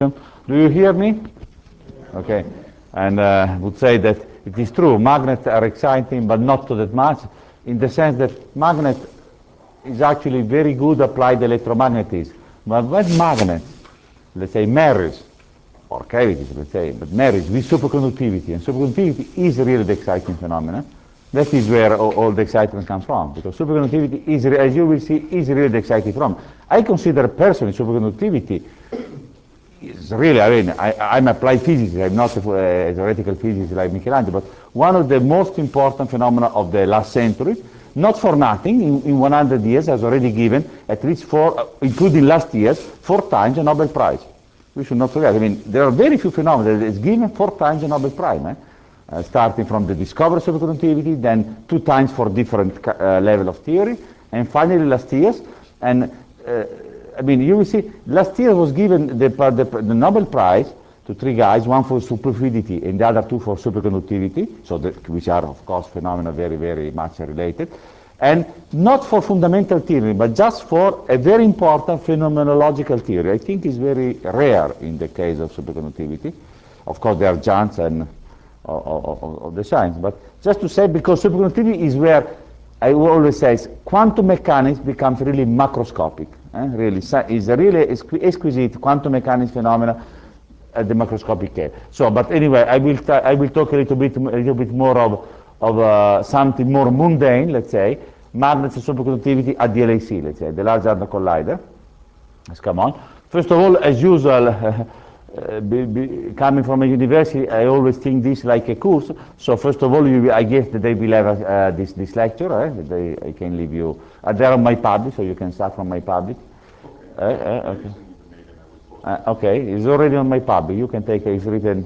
Do you hear me? Okay. And I would say that it is true, magnets are exciting, but not to that much, in the sense that magnet is actually very good applied electromagnetism. But when magnets, let's say, marries, or cavities, let's say, but marries with superconductivity, and superconductivity is really the exciting phenomenon, that is where all the excitement comes from, because superconductivity is, as you will see, is really the exciting phenomenon. I consider personally superconductivity is really, I mean, I'm applied physicist, I'm not a theoretical physicist like Michelangelo, but one of the most important phenomena of the last century, not for nothing, in 100 years has already given at least 4, including last year's, 4 times a Nobel Prize. We should not forget, I mean, there are very few phenomena that is given 4 times a Nobel Prize, starting from the discovery of superconductivity, then 2 times for different level of theory, and finally last year's, and I mean, you will see, last year was given the Nobel Prize to 3 guys, one for superfluidity and the other 2 for superconductivity, so which are, of course, phenomena very, very much related, and not for fundamental theory, but just for a very important phenomenological theory. I think it's very rare in the case of superconductivity. Of course, there are giants and of the science, but just to say, because superconductivity is where I always say quantum mechanics becomes really macroscopic. Really, is a really exquisite quantum mechanics phenomena at the macroscopic scale. So, but anyway, I will talk a little bit more of something more mundane, let's say, magnets and superconductivity at the LHC, let's say, the Large Hadron Collider. Let's come on. First of all, as usual, coming from a university, I always think this like a course. So first of all, I guess that they will have this lecture. I can leave you. They're on my public, so you can start from my public. Okay. Okay, it's already on my public. You can take it. It's written.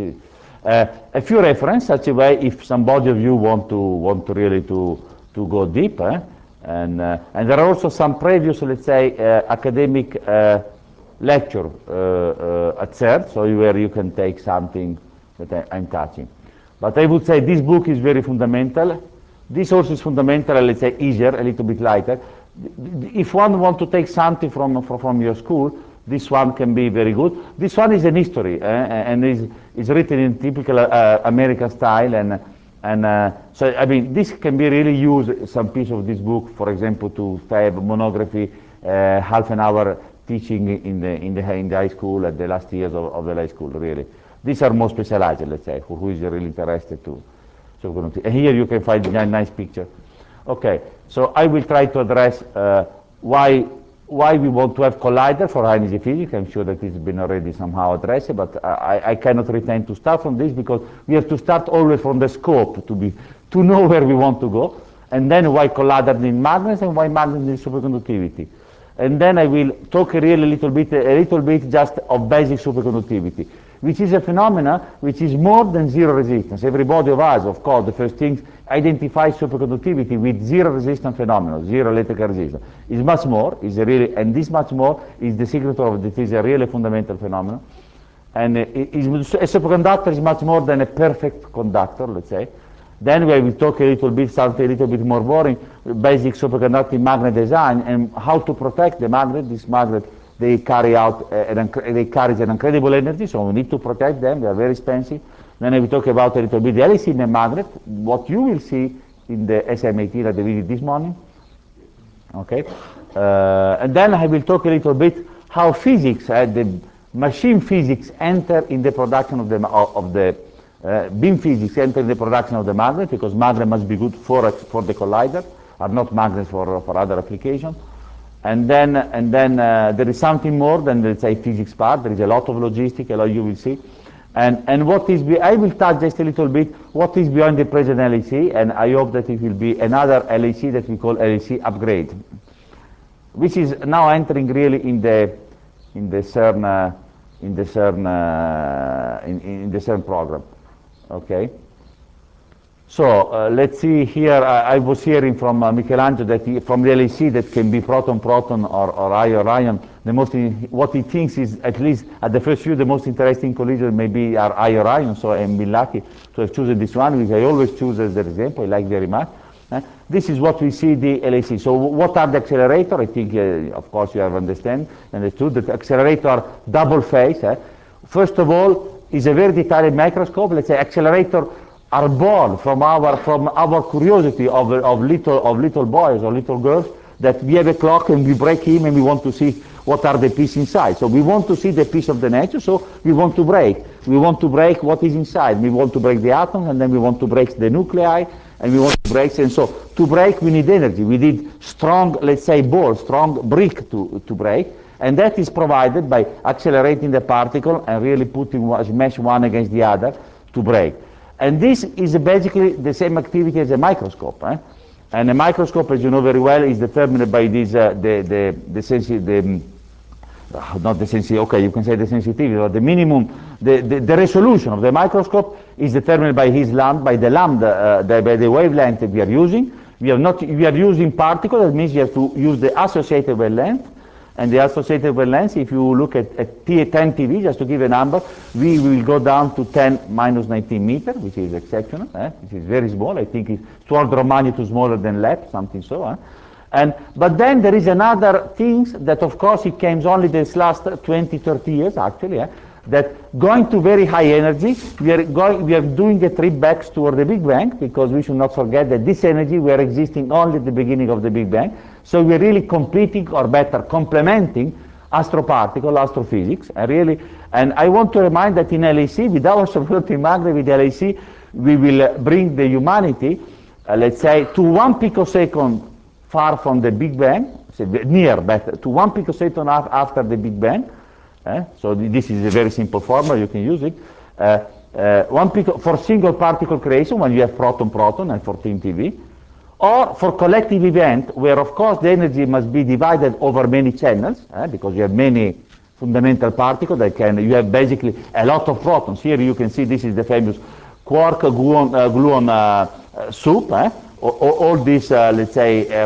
A few references, such a way, if somebody of you want to really to go deep, and there are also some previous, let's say, academic lecture at CERN, so where you can take something that I'm touching. But I would say this book is very fundamental. This also is fundamental, let's say easier, a little bit lighter. If one wants to take something from your school, this one can be very good. This one is an history, and is written in typical American style, and so I mean this can be really used, some piece of this book, for example, to have monography, half an hour teaching in the high school at the last years of the high school, really. These are more specialized, let's say, who is really interested to. So, and here you can find a nice picture. Okay, so I will try to address why we want to have collider for high energy physics. I'm sure that it's been already somehow addressed, but I cannot retain to start from this because we have to start always from the scope to know where we want to go, and then why collider in magnets and why magnets in superconductivity. And then I will talk a little bit just of basic superconductivity, which is a phenomena which is more than zero resistance. Everybody of us, of course, the first thing, identifies superconductivity with zero resistance phenomena, zero electrical resistance. It's much more, and this much more is the secret of it is a really fundamental phenomenon. And a superconductor is much more than a perfect conductor, let's say. Then we will talk something a little bit more boring, basic superconducting magnet design and how to protect the magnet. This magnet, they carry an incredible energy, so we need to protect them. They are very expensive. Then I will talk about a little bit the LHC in the magnet, what you will see in the SM18 that we did this morning. Okay, and then I will talk a little bit how physics, the machine physics, enter in the production of the beam physics enter the production of the magnet, because magnet must be good for the collider, are not magnets for other applications. And then there is something more than, let's say, physics part. There is a lot of logistics, a lot you will see. And what is I will touch just a little bit what is beyond the present LHC, and I hope that it will be another LHC that we call LHC upgrade, which is now entering really in the CERN program. Okay, so let's see here. I was hearing from Michelangelo that from the LHC that can be proton-proton or ion-ion. What he thinks is, at least at the first view, the most interesting collision maybe are ion-ion. So I'm lucky to have chosen this one, which I always choose as an example. I like very much. This is what we see the LAC. So what are the accelerator? I think, of course, you have understood. The accelerator are double phase. First of all, is a very detailed microscope. Let's say accelerator are born from our curiosity of little boys or little girls, that we have a clock and we break him and we want to see what are the pieces inside. So we want to see the piece of the nature, so we want to break. We want to break what is inside. We want to break the atom, and then we want to break the nuclei, and we want to break. And so to break, we need energy. We need strong, let's say, ball, strong brick to break. And that is provided by accelerating the particle and really putting smash one against the other to break. And this is basically the same activity as a microscope. And a microscope, as you know very well, is determined by this, not the sensitivity, okay, you can say the sensitivity, but the minimum, the resolution of the microscope is determined by by the lambda, by the wavelength that we are using. We are using particle, that means you have to use the associated wavelength. And the associated wavelength, if you look at 10 TeV, just to give a number, we will go down to 10 minus 19 meter, which is exceptional, which is very small. I think it's 2 order of magnitude smaller than LEP, something so. But then there is another thing that, of course, it came only this last 20, 30 years, actually, that going to very high energy, we are doing a trip back toward the Big Bang, because we should not forget that this energy were existing only at the beginning of the Big Bang. So we're really completing, or better, complementing astroparticle, astrophysics. And I want to remind that in LAC, with our superconducting magnet, with LAC, we will bring the humanity, let's say, to 1 picosecond far from the Big Bang, near, better, to 1 picosecond after the Big Bang. So this is a very simple formula, you can use it. For single particle creation, when you have proton-proton and 14 TeV, or for collective event, where of course the energy must be divided over many channels, because you have many fundamental particles that you have basically a lot of protons. Here you can see this is the famous quark-gluon soup. All these, let's say,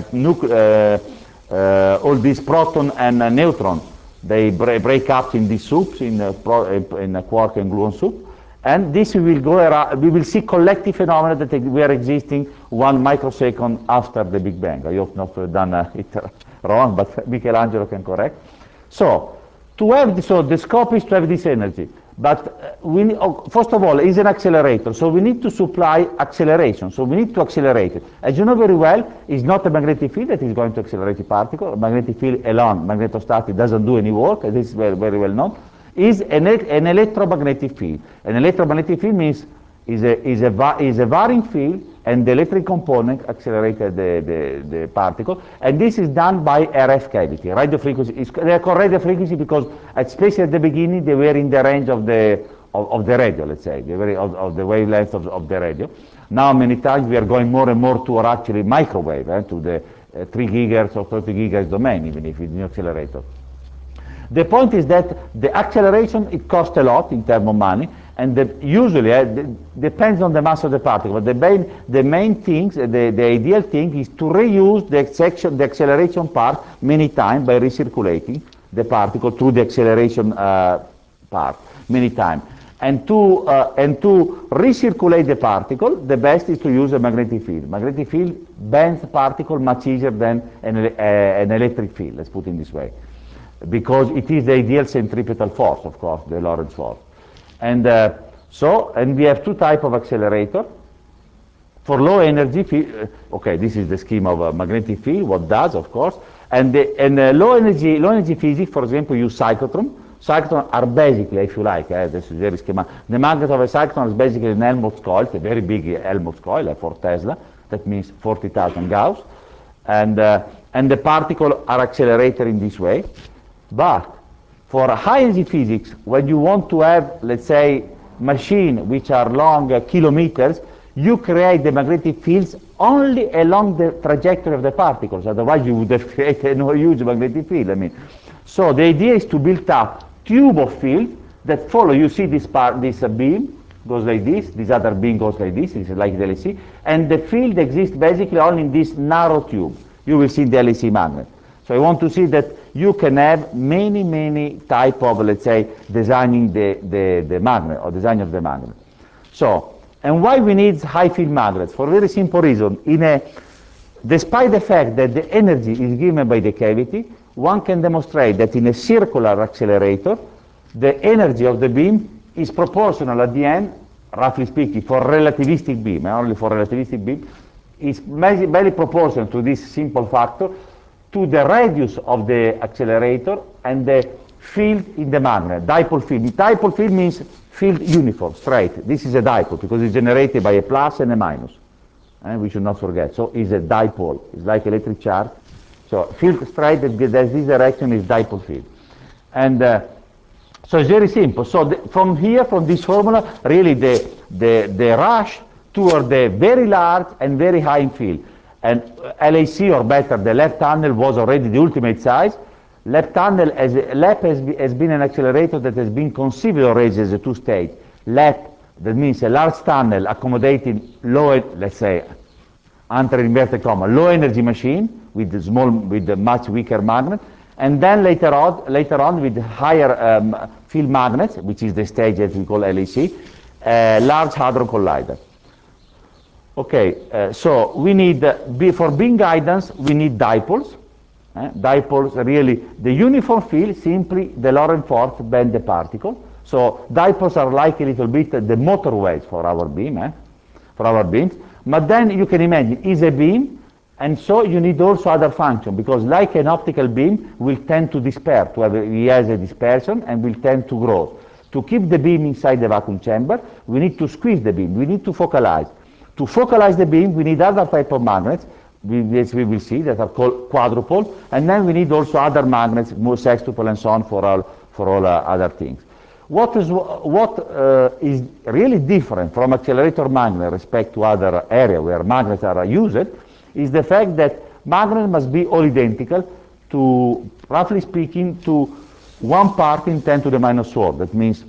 all these proton and neutron, they break up in these soups, in a quark and gluon soup. And this we will see collective phenomena that were existing 1 microsecond after the Big Bang. I hope not to have done it wrong, but Michelangelo can correct. So, the scope is to have this energy. But first of all, it's an accelerator, so we need to supply acceleration. So we need to accelerate it. As you know very well, it's not a magnetic field that is going to accelerate the particle. A magnetic field alone, magnetostatic, doesn't do any work. This is very, very well known. Is an electromagnetic field. An electromagnetic field means is a varying field, and the electric component accelerated the particle, and this is done by RF cavity. Radio frequency they are called radio frequency because, especially at the beginning, they were in the range of the radio. Let's say of the wavelength of the radio. Now, many times we are going more and more toward actually microwave, to the 3 gigahertz or 30 gigahertz domain, even if it's an accelerator. The point is that the acceleration, it costs a lot in terms of money, and usually depends on the mass of the particle. But the main things, the ideal thing is to reuse the acceleration part many times by recirculating the particle through the acceleration part many times. And to recirculate the particle, the best is to use a magnetic field. Magnetic field bends the particle much easier than an electric field, let's put it in this way, because it is the ideal centripetal force, of course, the Lorentz force. And and we have 2 types of accelerator. For low energy field, okay, this is the scheme of a magnetic field, what does, of course. And low energy physics, for example, use cyclotron. Cyclotrons are basically, if you like, this is very schema. The magnet of a cyclotron is basically an Helmholtz coil, it's a very big Helmholtz coil, 4 Tesla. That means 40,000 Gauss. And the particles are accelerated in this way. But for high energy physics, when you want to have, let's say, machines which are long kilometers, you create the magnetic fields only along the trajectory of the particles. Otherwise, you would have created a huge magnetic field. So the idea is to build up tube of field that follow. You see this beam goes like this other beam goes like this is like the LHC, and the field exists basically only in this narrow tube. You will see the LHC magnet. So I want to see that you can have many type of, let's say, designing the magnet or design of the magnet. So, and why we need high field magnets? For a very simple reason. despite the fact that the energy is given by the cavity, one can demonstrate that in a circular accelerator, the energy of the beam is proportional at the end, roughly speaking, for relativistic beam, only for relativistic beam, is very proportional to this simple factor to the radius of the accelerator and the field in the magnet, dipole field. Dipole field means field uniform, straight. This is a dipole because it's generated by a plus and a minus. We should not forget. So it's a dipole. It's like electric charge. So field straight that this direction is dipole field. And so it's very simple. So from here, from this formula, really the rush toward the very large and very high field. And LAC, or better, the LEP tunnel was already the ultimate size. LEP tunnel, LEP has been an accelerator that has been conceived already as a two-stage. LEP, that means a large tunnel accommodating low, let's say, under inverted comma, low energy machine with a much weaker magnet, and then later on with higher field magnets, which is the stage that we call LAC, Large Hadron Collider. Okay, so we need, for beam guidance, we need dipoles. Dipoles are really the uniform field, simply the Lorentz force bend the particle. So dipoles are like a little bit the motorways for our beam, for our beams. But then you can imagine, it's a beam, and so you need also other function, because like an optical beam will tend to disperse, he has a dispersion and will tend to grow. To keep the beam inside the vacuum chamber, we need to squeeze the beam, we need to focalize. To focalize the beam, we need other type of magnets, as we will see, that are called quadrupole, and then we need also other magnets, more sextuple and so on for all other things. What is really different from accelerator magnet respect to other area where magnets are used is the fact that magnets must be all identical to, roughly speaking, to 1 part in 10 to the minus 4. That means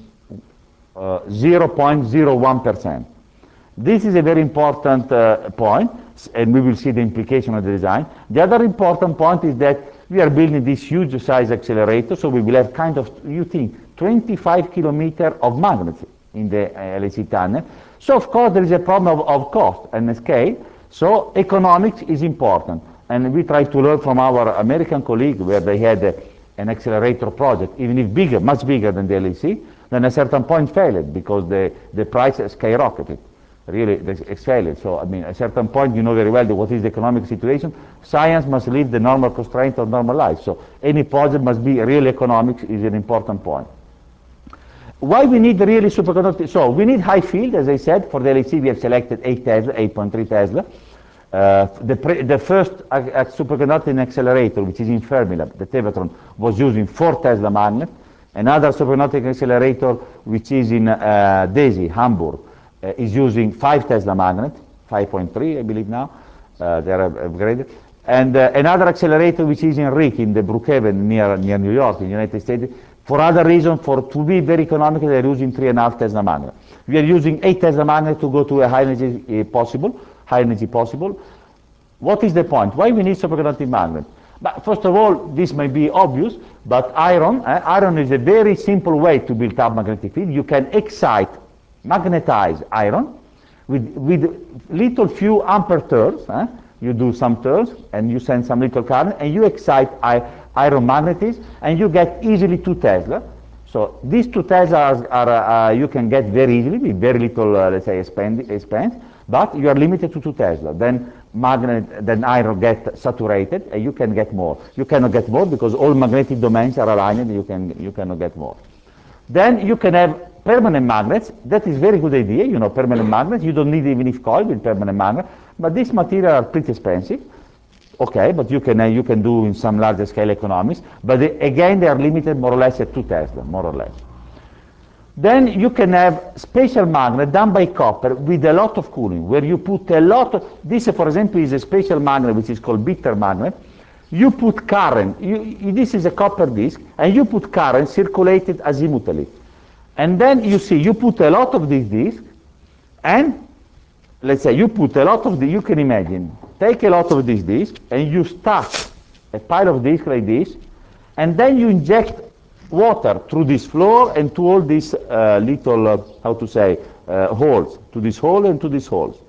0.01%. This is a very important point, and we will see the implication of the design. The other important point is that we are building this huge size accelerator, so we will have kind of, you think, 25 kilometers of magnets in the LAC tunnel. So of course there is a problem of cost and scale, so economics is important. And we try to learn from our American colleague where they had an accelerator project, even if bigger, much bigger than the LAC, then at a certain point failed because the price skyrocketed. Really, it's failed. So, I mean, at a certain point, you know very well what is the economic situation. Science must leave the normal constraint of normal life. So, any project must be real economics is an important point. Why we need really superconducting? So, we need high field, as I said. For the LAC, we have selected 8 Tesla, 8.3 Tesla. The first superconducting accelerator, which is in Fermilab, the Tevatron, was using 4 Tesla magnet. Another superconducting accelerator, which is in DESY, Hamburg, is using 5 Tesla magnet, 5.3 I believe now, they are upgraded. And another accelerator which is in RIC, in the Brookhaven near New York, in the United States, for other reason, to be very economical, they are using 3.5 Tesla magnet. We are using 8 Tesla magnet to go to a high energy possible. What is the point? Why we need superconducting magnet? But first of all, this may be obvious, but iron is a very simple way to build up magnetic field. You can magnetize iron with little few ampere turns. You do some turns and you send some little current and you excite iron magnetism and you get easily 2 Tesla. So these 2 Tesla are you can get very easily with very little, let's say, expense, but you are limited to 2 Tesla. Then iron get saturated and you can get more. You cannot get more because all magnetic domains are aligned and you cannot get more. Then you can have permanent magnets. That is very good idea, you know, permanent magnets. You don't need even if coil with permanent magnet, but these materials are pretty expensive. Okay, but you can do in some larger scale economics, but again they are limited more or less at 2 Tesla, more or less. Then you can have special magnet done by copper with a lot of cooling, where you put a lot of, this for example is a special magnet which is called bitter magnet. You put current, this is a copper disc, and you put current circulated azimutally. And then you see, you put a lot of this disc, and let's say you put a lot of you can imagine, take a lot of this disc, and you stack a pile of disc like this, and then you inject water through this floor and to all these little, holes, to this hole and to these holes.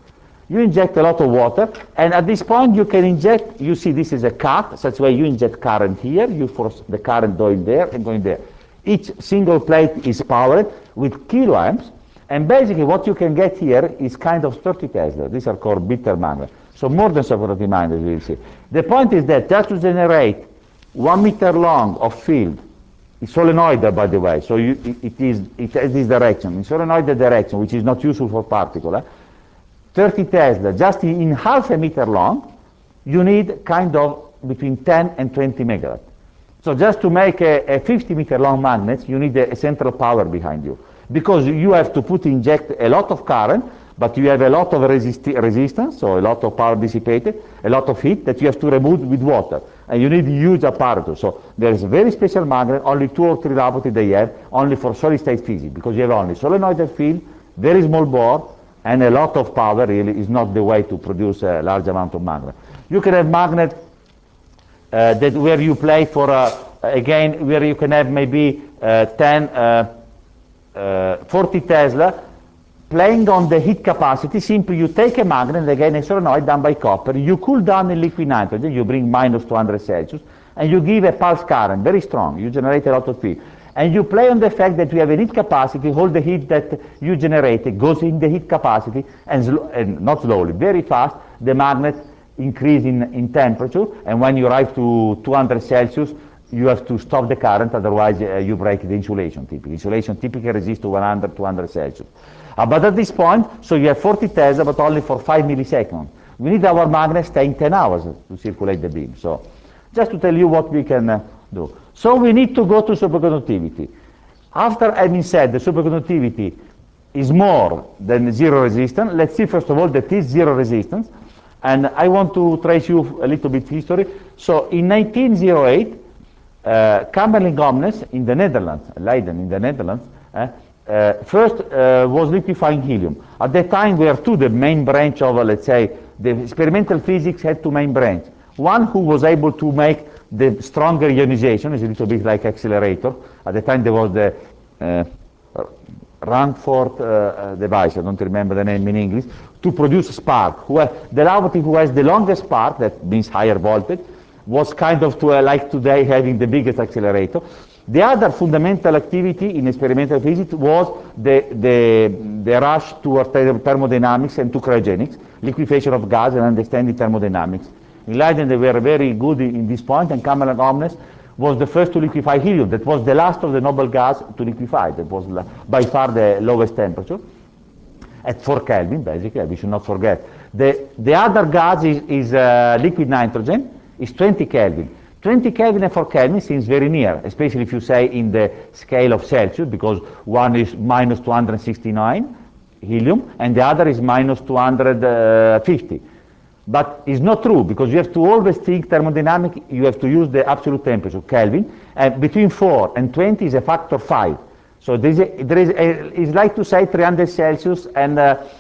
You inject a lot of water, and at this point you can inject, you see this is a cut, such way you inject current here, you force the current going there and going there. Each single plate is powered with kiloamps, and basically what you can get here is kind of 30 Tesla. These are called bitter magnets. So more than superconducting magnets, you will see. The point is that just to generate 1 meter long of field, it's solenoidal, by the way, so it has this direction, in solenoidal direction, which is not useful for particle. 30 Tesla, just in half a meter long, you need kind of between 10 and 20 megawatt. So just to make a 50 meter long magnet, you need a central power behind you. Because you have to inject a lot of current, but you have a lot of resistance, so a lot of power dissipated, a lot of heat that you have to remove with water. And you need huge apparatus. So there is a very special magnet, only 2 or 3 laboratories they have, only for solid state physics, because you have only solenoidal field, very small bore, and a lot of power really is not the way to produce a large amount of magnet. You can have magnet that where you play for, again, where you can have maybe 40 Tesla, playing on the heat capacity. Simply you take a magnet, again a solenoid done by copper, you cool down in liquid nitrogen, you bring minus 200 Celsius, and you give a pulse current, very strong, you generate a lot of heat. And you play on the fact that you have a heat capacity, all the heat that you generated goes in the heat capacity, and not slowly, very fast, the magnet increase in temperature, and when you arrive to 200 Celsius, you have to stop the current, otherwise you break the insulation typically. Insulation typically resists to 100, 200 Celsius. But at this point, so you have 40 Tesla, but only for 5 milliseconds. We need our magnet staying 10 hours to circulate the beam. So just to tell you what we can do. So we need to go to superconductivity. After having said the superconductivity is more than zero resistance, let's see first of all that is zero resistance. And I want to trace you a little bit history. So in 1908, Kamerlingh Omnes in the Netherlands, Leiden in the Netherlands, first was liquefying helium. At that time, we are two, the main branch of, let's say, the experimental physics had two main branches. One who was able to make the stronger ionization, is a little bit like accelerator. At the time, there was the Rutherford device, I don't remember the name in English, to produce spark. The laboratory who has the longest spark, that means higher voltage, was kind of like today having the biggest accelerator. The other fundamental activity in experimental physics was the rush toward thermodynamics and to cryogenics, liquefaction of gas and understanding thermodynamics. In Leiden they were very good in this point, and Kamerlingh Omnes was the first to liquefy helium. That was the last of the noble gas to liquefy. That was by far the lowest temperature, at 4 Kelvin basically, we should not forget. The other gas is liquid nitrogen, is 20 Kelvin. 20 Kelvin and 4 Kelvin seems very near, especially if you say in the scale of Celsius, because one is minus 269 helium and the other is minus 250. But it's not true, because you have to always think thermodynamic, you have to use the absolute temperature, Kelvin, and between 4 and 20 is a factor 5. So it's like to say 300 Celsius and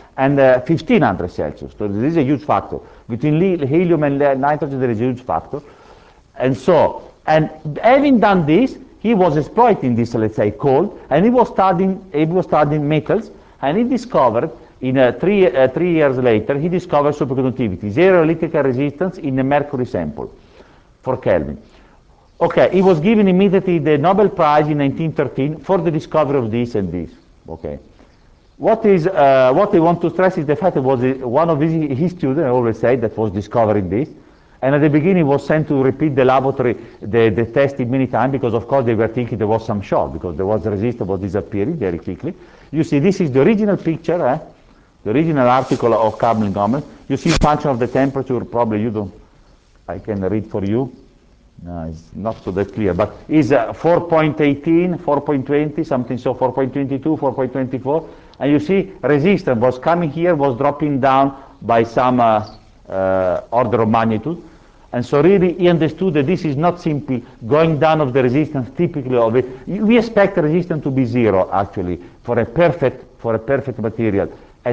1500 Celsius. So this is a huge factor. Between helium and nitrogen there is a huge factor. And so, and having done this, he was exploiting this, let's say, cold, and he was studying metals, and he discovered, in 3 years later, he discovered superconductivity, zero electrical resistance in a mercury sample, for Kelvin. Okay, he was given immediately the Nobel Prize in 1913 for the discovery of this and this. Okay. What I want to stress is the fact that was one of his students, I always say, that was discovering this. And at the beginning was sent to repeat the laboratory, the testing many times, because of course they were thinking there was some short, because there was resistance was disappearing very quickly. You see, this is the original picture, the original article of Kamerlingh Omnes. You see function of the temperature, probably you don't, I can read for you. No, it's not so that clear, but it's 4.18, 4.20, something so, 4.22, 4.24. And you see resistance was coming here, was dropping down by some order of magnitude. And so really he understood that this is not simply going down of the resistance typically of it. We expect resistance to be zero actually for a perfect material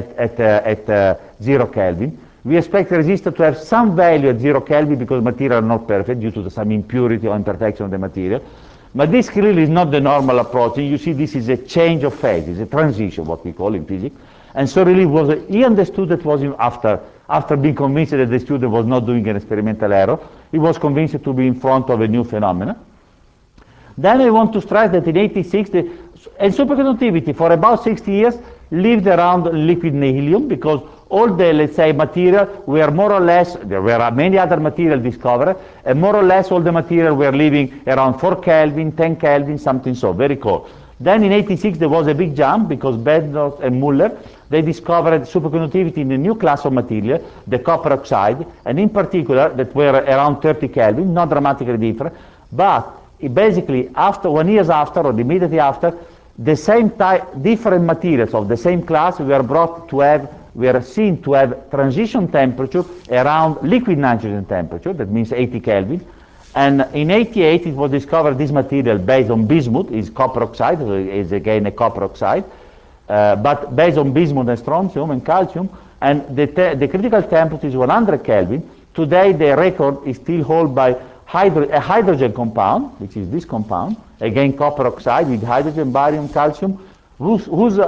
at 0 Kelvin. We expect resistance to have some value at 0 Kelvin because material are not perfect due to some impurity or imperfection of the material. But this clearly is not the normal approach. And you see this is a change of phase, it's a transition, what we call in physics. And so really he understood that was after being convinced that the student was not doing an experimental error, he was convinced to be in front of a new phenomenon. Then I want to stress that in 86, and superconductivity for about 60 years lived around liquid helium, because all the, let's say, material were more or less, there were many other materials discovered, and more or less all the material were living around 4 Kelvin, 10 Kelvin, something so, very cold. Then in 86 there was a big jump, because Bednorz and Muller, they discovered superconductivity in a new class of material, the copper oxide, and in particular that were around 30 Kelvin, not dramatically different, but basically after 1 year after, or immediately after, the same type, different materials of the same class were seen to have transition temperature around liquid nitrogen temperature, that means 80 Kelvin. And in 88 it was discovered this material based on bismuth, is copper oxide, so is again a copper oxide, but based on bismuth and strontium and calcium, and the critical temperature is 100 Kelvin. Today the record is still held by a hydrogen compound, which is this compound, again copper oxide with hydrogen, barium, calcium, whose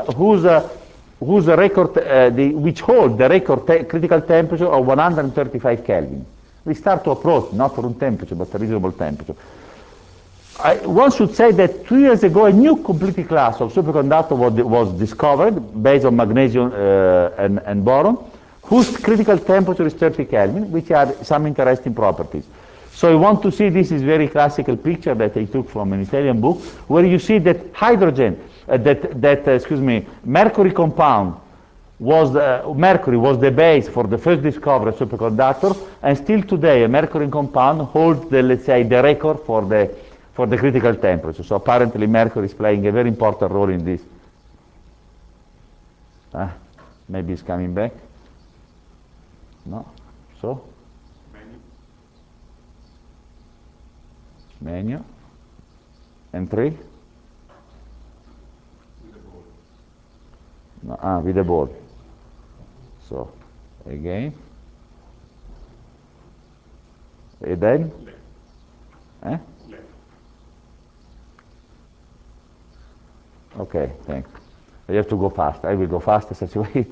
record, which hold the record critical temperature of 135 Kelvin. We start to approach, not room temperature, but a reasonable temperature. One should say that 2 years ago a new completely class of superconductor was discovered based on magnesium and boron, whose critical temperature is 30 Kelvin, which have some interesting properties. So you want to see, this is very classical picture that I took from an Italian book, where you see that hydrogen, mercury compound mercury was the base for the first discovery of superconductor, and still today a mercury compound holds the, let's say, the record for the critical temperature. So apparently mercury is playing a very important role in this. Maybe it's coming back. No? So? Menu. And 3? No, with the ball. So, again. And then? Okay, thanks. You have to go fast. I will go fast such a way.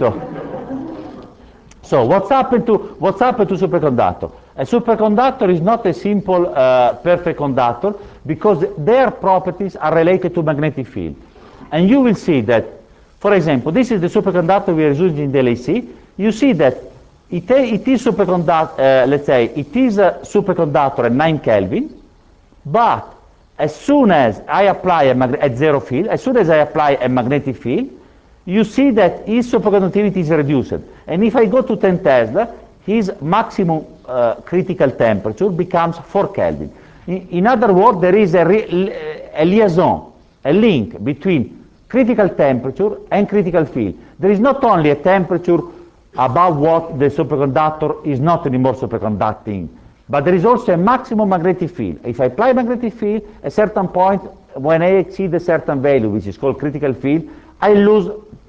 So what's happened to superconductor? A superconductor is not a simple perfect conductor, because their properties are related to magnetic field. And you will see that, for example, this is the superconductor we are using in the LHC. You see that it is superconductor, let's say, it is a superconductor at 9 Kelvin, but as soon as I apply at zero field, as soon as I apply a magnetic field, you see that his superconductivity is reduced. And if I go to 10 Tesla, his maximum critical temperature becomes 4 Kelvin. In other words, there is a liaison, a link between critical temperature and critical field. There is not only a temperature above what the superconductor is not anymore superconducting, but there is also a maximum magnetic field. If I apply magnetic field, at a certain point, when I exceed a certain value, which is called critical field, I lose,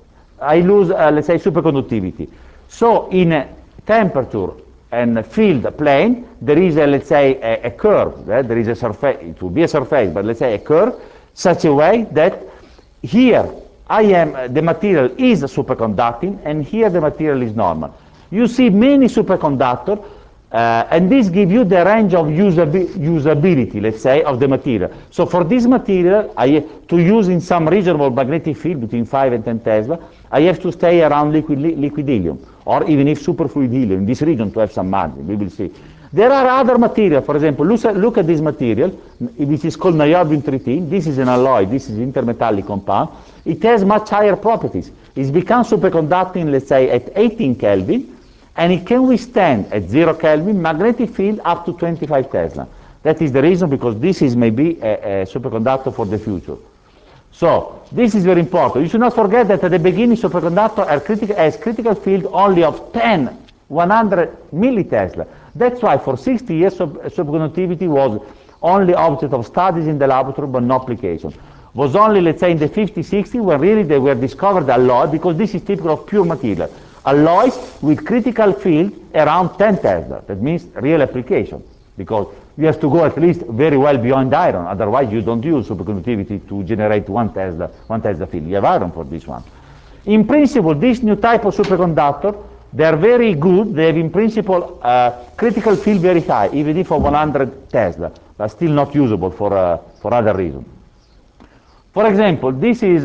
let's say, superconductivity. So in a temperature and field plane, there is let's say, a curve. There is a surface, it will be a surface, but let's say a curve, such a way that here the material is superconducting, and here the material is normal. You see many superconductors, and this gives you the range of usability, let's say, of the material. So for this material, to use in some reasonable magnetic field between 5 and 10 Tesla, I have to stay around liquid helium, or even if superfluid helium, in this region, to have some margin. We will see. There are other materials. For example, look at this material, which is called niobium-13. This is an alloy. This is intermetallic compound. It has much higher properties. It becomes superconducting, let's say, at 18 Kelvin, and it can withstand at 0 Kelvin magnetic field up to 25 Tesla. That is the reason, because this is maybe a superconductor for the future. So this is very important. You should not forget that at the beginning superconductor has critical field only of 100 millitesla. That's why for 60 years superconductivity was only object of studies in the laboratory, but no application. Was only, let's say, in the 50s, 60s, when really they were discovered alloy, because this is typical of pure material. Alloys with critical field around 10 Tesla. That means real application, because you have to go at least very well beyond iron. Otherwise, you don't use superconductivity to generate 1 Tesla field. You have iron for this one. In principle, this new type of superconductor, they are very good. They have, in principle, critical field very high, even if for 100 Tesla, but still not usable for other reasons. For example, this is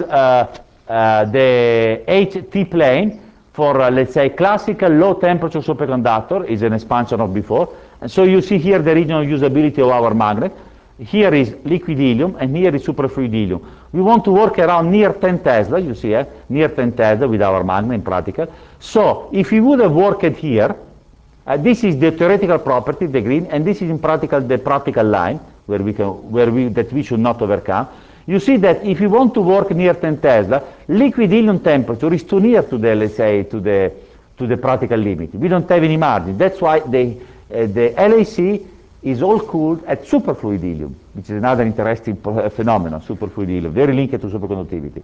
the HT plane for, let's say, classical low-temperature superconductor, is an expansion of before. And so you see here the regional usability of our magnet. Here is liquid helium, and here is superfluid helium. We want to work around near 10 Tesla, you see, near 10 Tesla with our magnet in practical. So if we would have worked here, this is the theoretical property, the green, and this is in practical the practical line that we should not overcome. You see that if you want to work near 10 Tesla, liquid helium temperature is too near to the, let's say, to the practical limit. We don't have any margin. That's why the LHC is all cooled at superfluid helium, which is another interesting phenomenon, superfluid helium, very linked to superconductivity.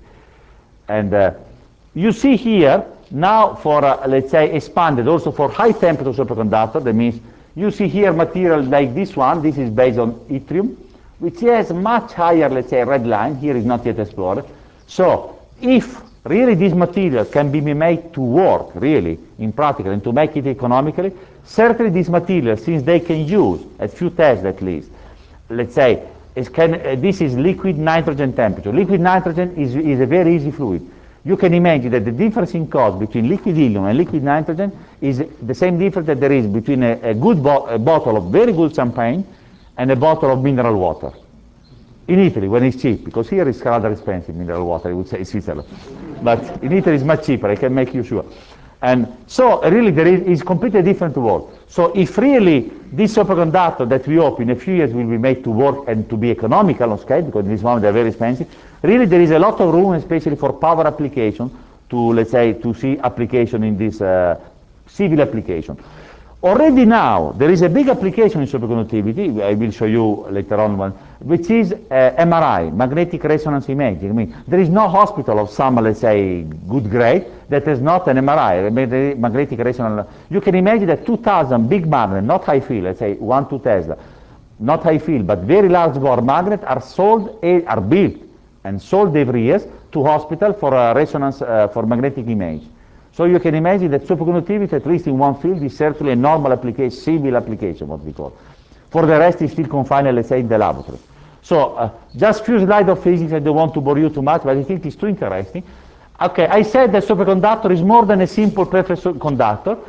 And you see here, now for, let's say, expanded also for high temperature superconductor, that means you see here material like this one, this is based on yttrium, which has much higher, let's say, red line, here is not yet explored. So if really this material can be made to work, really, in practical, and to make it economically, certainly this material, since they can use, at few Tesla at least, let's say, this is liquid nitrogen temperature. Liquid nitrogen is a very easy fluid. You can imagine that the difference in cost between liquid helium and liquid nitrogen is the same difference that there is between a bottle of very good champagne and a bottle of mineral water. In Italy, when it's cheap, because here it's rather expensive, mineral water, I would say Switzerland. But in Italy it's much cheaper, I can make you sure. And so really it's completely different world. So if really this superconductor that we hope in a few years will be made to work and to be economical on scale, because in this moment they're very expensive, really there is a lot of room, especially for power application, to, let's say, to see application in this civil application. Already now, there is a big application in superconductivity, I will show you later on one, which is MRI, magnetic resonance imaging. I mean, there is no hospital of some, let's say, good grade that is not an MRI, magnetic resonance. You can imagine that 2,000 big magnets, not high field, let's say 1-2 Tesla, not high field, but very large bore magnets are built and sold every year to hospital for resonance, for magnetic image. So you can imagine that superconductivity, at least in one field, is certainly a normal application, civil application, what we call. For the rest, it's still confined, let's say, in the laboratory. So just few slides of physics. I don't want to bore you too much, but I think it's too interesting. Okay, I said that superconductor is more than a simple perfect conductor,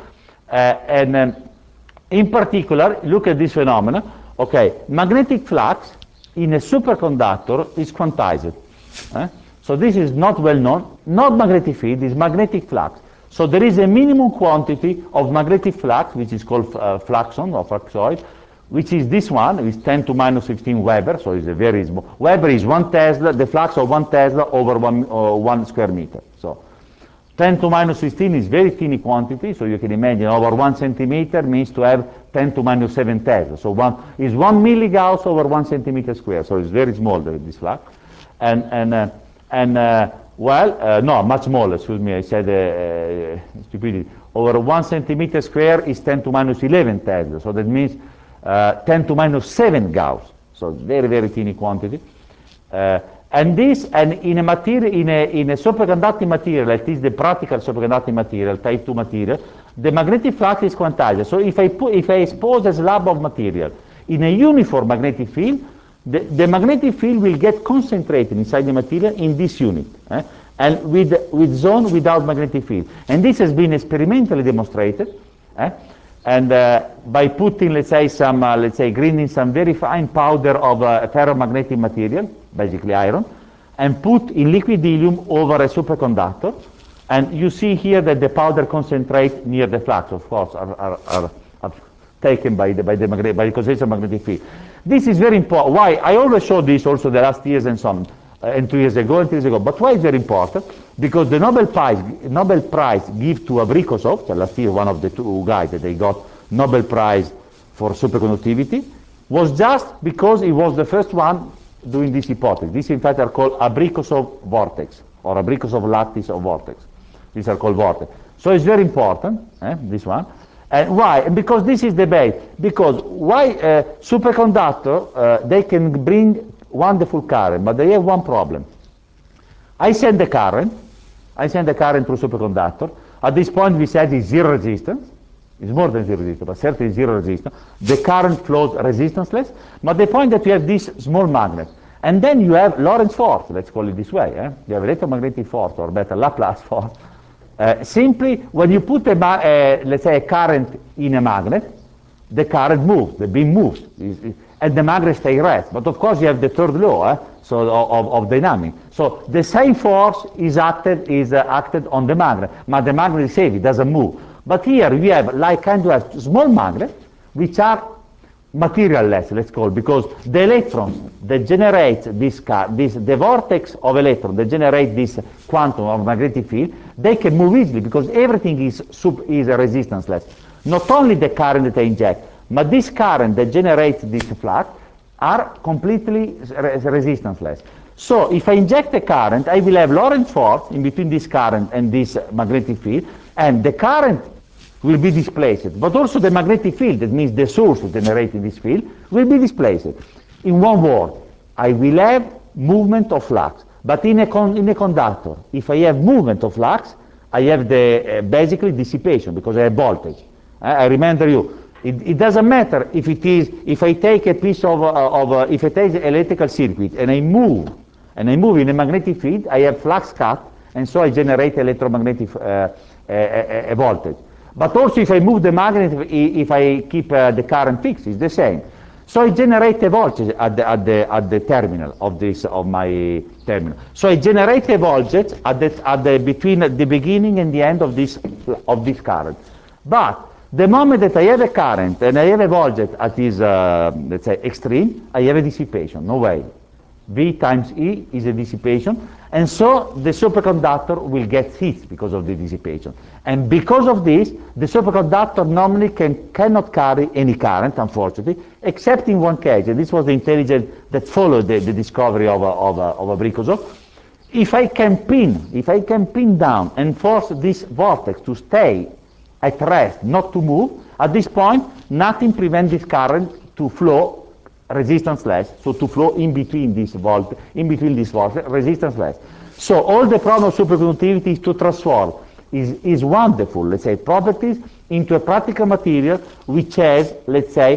in particular, look at this phenomenon. Okay, magnetic flux in a superconductor is quantized. So this is not well known. Not magnetic field, is magnetic flux. So there is a minimum quantity of magnetic flux, which is called fluxon or fluxoid, which is this one, is 10 to minus 15 Weber, so it's a very small. Weber is 1 Tesla, the flux of 1 Tesla over 1 square meter. So 10 to minus 15 is very tiny quantity, so you can imagine over 1 centimeter means to have 10 to minus 7 Tesla. So 1 milligauss over 1 centimeter square, so it's very small, this flux. No, much smaller, excuse me, I said stupidity. Over 1 centimeter square is 10 to minus 11 Tesla, so that means 10 to minus 7 Gauss, so very, very tiny quantity. And in a material, in a superconducting material, that is the practical superconducting material, type 2 material, the magnetic flux is quantized. So if I expose a slab of material in a uniform magnetic field, the magnetic field will get concentrated inside the material in this unit, and with zone without magnetic field. And this has been experimentally demonstrated, and by putting, let's say, grinding some very fine powder of ferromagnetic material, basically iron, and put in liquid helium over a superconductor. And you see here that the powder concentrate near the flux, of course, are taken by the concentration of magnetic field. This is very important. Why? I always show this also the last years and some, and 2 years ago and 3 years ago. But why is it very important? Because the Nobel Prize given to Abrikosov, so last year one of the two guys that they got Nobel Prize for superconductivity, was just because he was the first one doing this hypothesis. These in fact are called Abrikosov vortex, or Abrikosov lattice of vortex. These are called vortex. So it's very important, this one. And why? Because this is the debate. Because why superconductor, they can bring wonderful current, but they have one problem. I send the current, I send the current through superconductor. At this point we said it's zero resistance. It's more than zero resistance, but certainly zero resistance. The current flows resistanceless, but the point that you have this small magnet. And then you have Lorentz force, let's call it this way. You have electromagnetic force, or better, Laplace force. Simply, when you put, let's say, a current in a magnet, the current moves, the beam moves, and the magnet stays rest. But of course, you have the third law of dynamics. So the same force is acted on the magnet, but the magnet is safe, it doesn't move. But here we have like kind of small magnets, which are materialless, let's call, because the electrons that generate the vortex of electrons that generate this quantum of magnetic field, they can move easily because everything is resistanceless. Not only the current that I inject, but this current that generates this flux are completely resistanceless. So if I inject a current, I will have Lorentz force in between this current and this magnetic field, and the current will be displaced, but also the magnetic field, that means the source generating this field, will be displaced. In one word, I will have movement of flux, but in a conductor, if I have movement of flux, I have the basically dissipation, because I have voltage. I remember you, it doesn't matter if I take a piece if I take an electrical circuit and I move in a magnetic field, I have flux cut, and so I generate electromagnetic voltage. But also if I move the magnet, if I keep the current fixed, it's the same. So I generate a voltage at the terminal of my terminal. So I generate a voltage between the beginning and the end of this current. But the moment that I have a current and I have a voltage at this, let's say, extreme, I have a dissipation. No way. V times E is a dissipation, and so the superconductor will get hit because of the dissipation. And because of this, the superconductor normally cannot carry any current, unfortunately, except in one case, and this was the intelligence that followed the discovery of Abrikosov. If I can pin down and force this vortex to stay at rest, not to move, at this point, nothing prevents this current to flow resistanceless, so to flow in between this vortex, resistanceless. So all the problem of superconductivity is to transform is wonderful, let's say, properties into a practical material which has, let's say,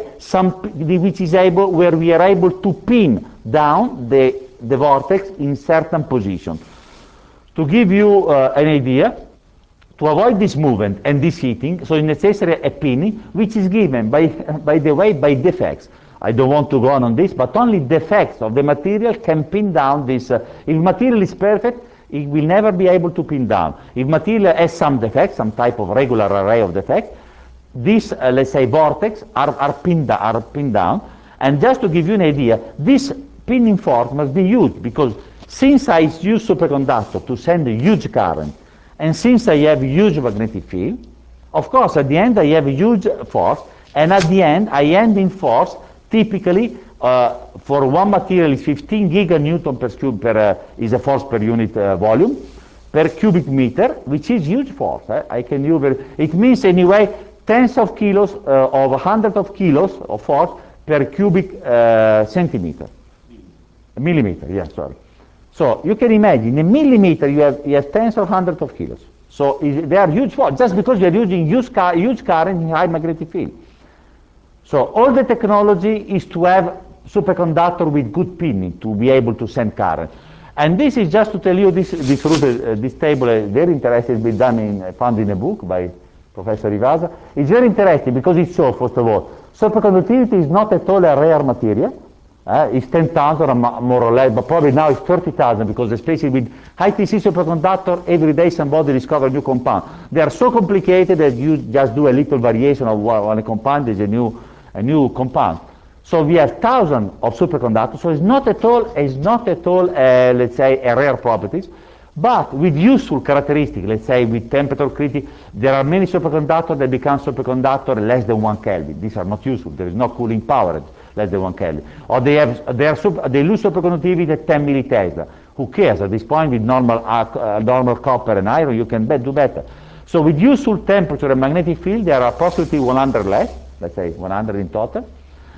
where we are able to pin down the vortex in certain position. To give you an idea, to avoid this movement and this heating, so it's necessary a pinning, which is given by the way, by defects. I don't want to go on this, but only defects of the material can pin down this. If material is perfect, it will never be able to pin down. If material has some defects, some type of regular array of defects, these, let's say, vortex are pinned down. And just to give you an idea, this pinning force must be huge, because since I use superconductor to send a huge current, and since I have huge magnetic field, of course, at the end I have a huge force, and at the end I end in force. Typically, for one material is 15 giganewton is a force per unit volume per cubic meter, which is huge force. It means anyway tens of kilos of hundreds of kilos of force per cubic centimeter. Millimeter, yeah, sorry. So you can imagine, in a millimeter you have tens of hundreds of kilos. So they are huge force, just because you are using huge current in high magnetic field. So all the technology is to have superconductor with good pinning to be able to send current. And this is just to tell you this table is very interesting, been found in a book by Professor Rivasa. It's very interesting because it shows, first of all, superconductivity is not at all a rare material. It's 10,000 more or less, but probably now it's 30,000, because especially with high-TC superconductor, every day somebody discovers a new compound. They are so complicated that you just do a little variation of one compound, there's a new compound. So we have thousands of superconductors, so it's not at all, let's say, a rare properties, but with useful characteristics, let's say with temperature critic, there are many superconductors that become superconductor less than 1 Kelvin. These are not useful, there is no cooling power less than 1 Kelvin. Or they lose superconductivity at 10 millitesla. Who cares? At this point, with normal copper and iron, you can do better. So with useful temperature and magnetic field, there are approximately 100 less, let's say 100 in total.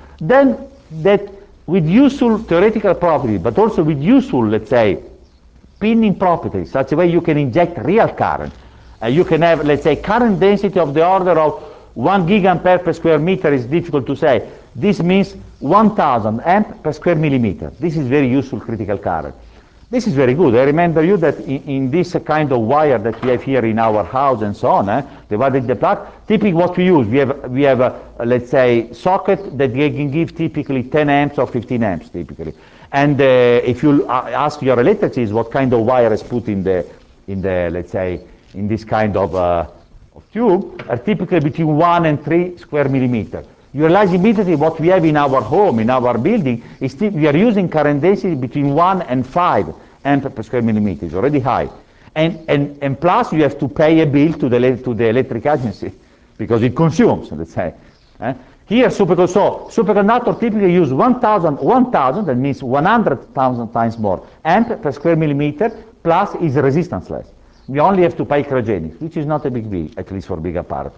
Then that with useful theoretical properties, but also with useful, let's say, pinning properties, such a way you can inject real current. You can have, let's say, current density of the order of 1 gigampere per square meter is difficult to say. This means 1000 amp per square millimeter. This is very useful critical current. This is very good. I remember you that in this kind of wire that we have here in our house and so on, divided the plug, typically what we use, we have a, let's say, socket that can give typically 10 amps or 15 amps typically. And if you ask your electricist what kind of wire is put in the let's say, in this kind of tube, are typically between 1 and 3 square millimeter. You realize immediately what we have in our home, in our building, is we are using current density between 1 and 5 amp per square millimeter. It's already high. And plus you have to pay a bill to the electric agency because it consumes, let's say. Here, superconductor typically use 1,000, that means 100,000 times more amp per square millimeter, plus is resistanceless. We only have to pay cryogenics, which is not a big deal, at least for big apparatus.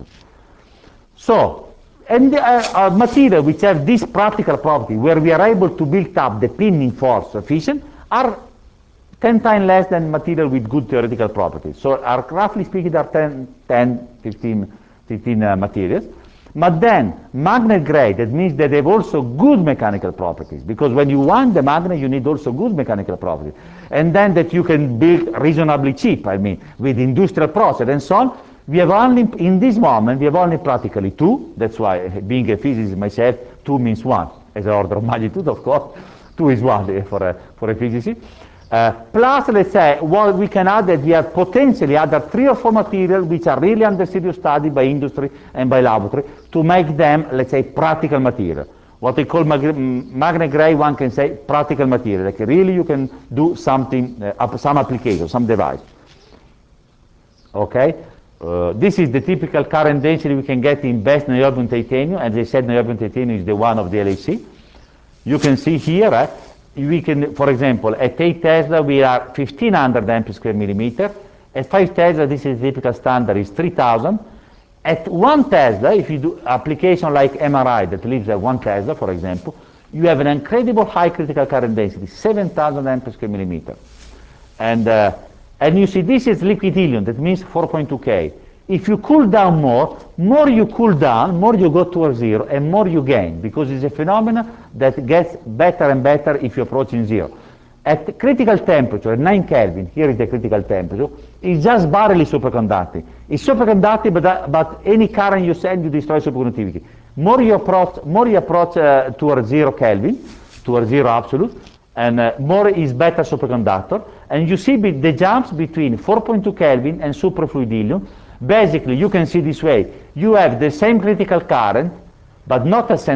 So, and material which have this practical property, where we are able to build up the pinning force sufficient, are 10 times less than material with good theoretical properties. So, roughly speaking, there are 15 materials. But then, magnet grade, that means that they have also good mechanical properties, because when you want the magnet, you need also good mechanical properties. And then that you can build reasonably cheap, I mean, with industrial process and so on. We have only, in this moment, we have only practically 2. That's why, being a physicist myself, 2 means 1, as an order of magnitude, of course. 2 is 1 for a physicist. Plus, let's say, what we can add that we have potentially other 3 or 4 materials which are really under serious study by industry and by laboratory to make them, let's say, practical material. What they call magnet grade, one can say practical material, like really you can do something, some application, some device. Okay? This is the typical current density we can get in best niobium titanium. As I said, niobium titanium is the one of the LHC. You can see here, we can, for example, at 8 Tesla, we are 1500 amp per square millimeter. At 5 Tesla, this is the typical standard, is 3000. At 1 Tesla, if you do application like MRI that lives at 1 Tesla, for example, you have an incredible high critical current density, 7000 amp per square millimeter. And you see, this is liquid helium, that means 4.2 K. If you cool down more you cool down, more you go towards 0, and more you gain, because it's a phenomenon that gets better and better if you're approaching 0. At critical temperature, at 9 Kelvin, here is the critical temperature, it's just barely superconducting. It's superconducting, but any current you send, you destroy superconductivity. More you approach towards 0 Kelvin, towards 0 absolute, and more is better superconductor. And you see the jumps between 4.2 Kelvin and superfluid helium. Basically, you can see this way. You have the same critical current, but not at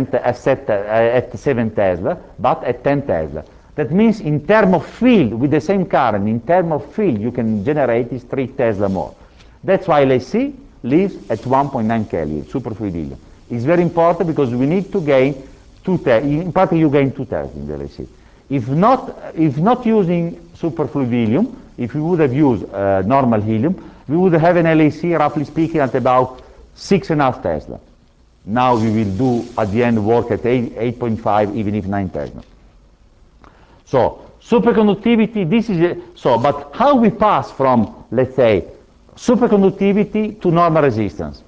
7 Tesla, but at 10 Tesla. That means in terms of field, with the same current, in terms of field, you can generate is 3 Tesla more. That's why LHC lives at 1.9 Kelvin, superfluid helium. It's very important because we need to gain 2 Tesla. In part, you gain 2 Tesla in the LHC. If not using superfluid helium, if we would have used normal helium, we would have an LHC, roughly speaking, at about 6.5 Tesla. Now we will do, at the end, work at 8.5, even if 9 Tesla. So, superconductivity, this is, but how we pass from, let's say, superconductivity to normal resistance?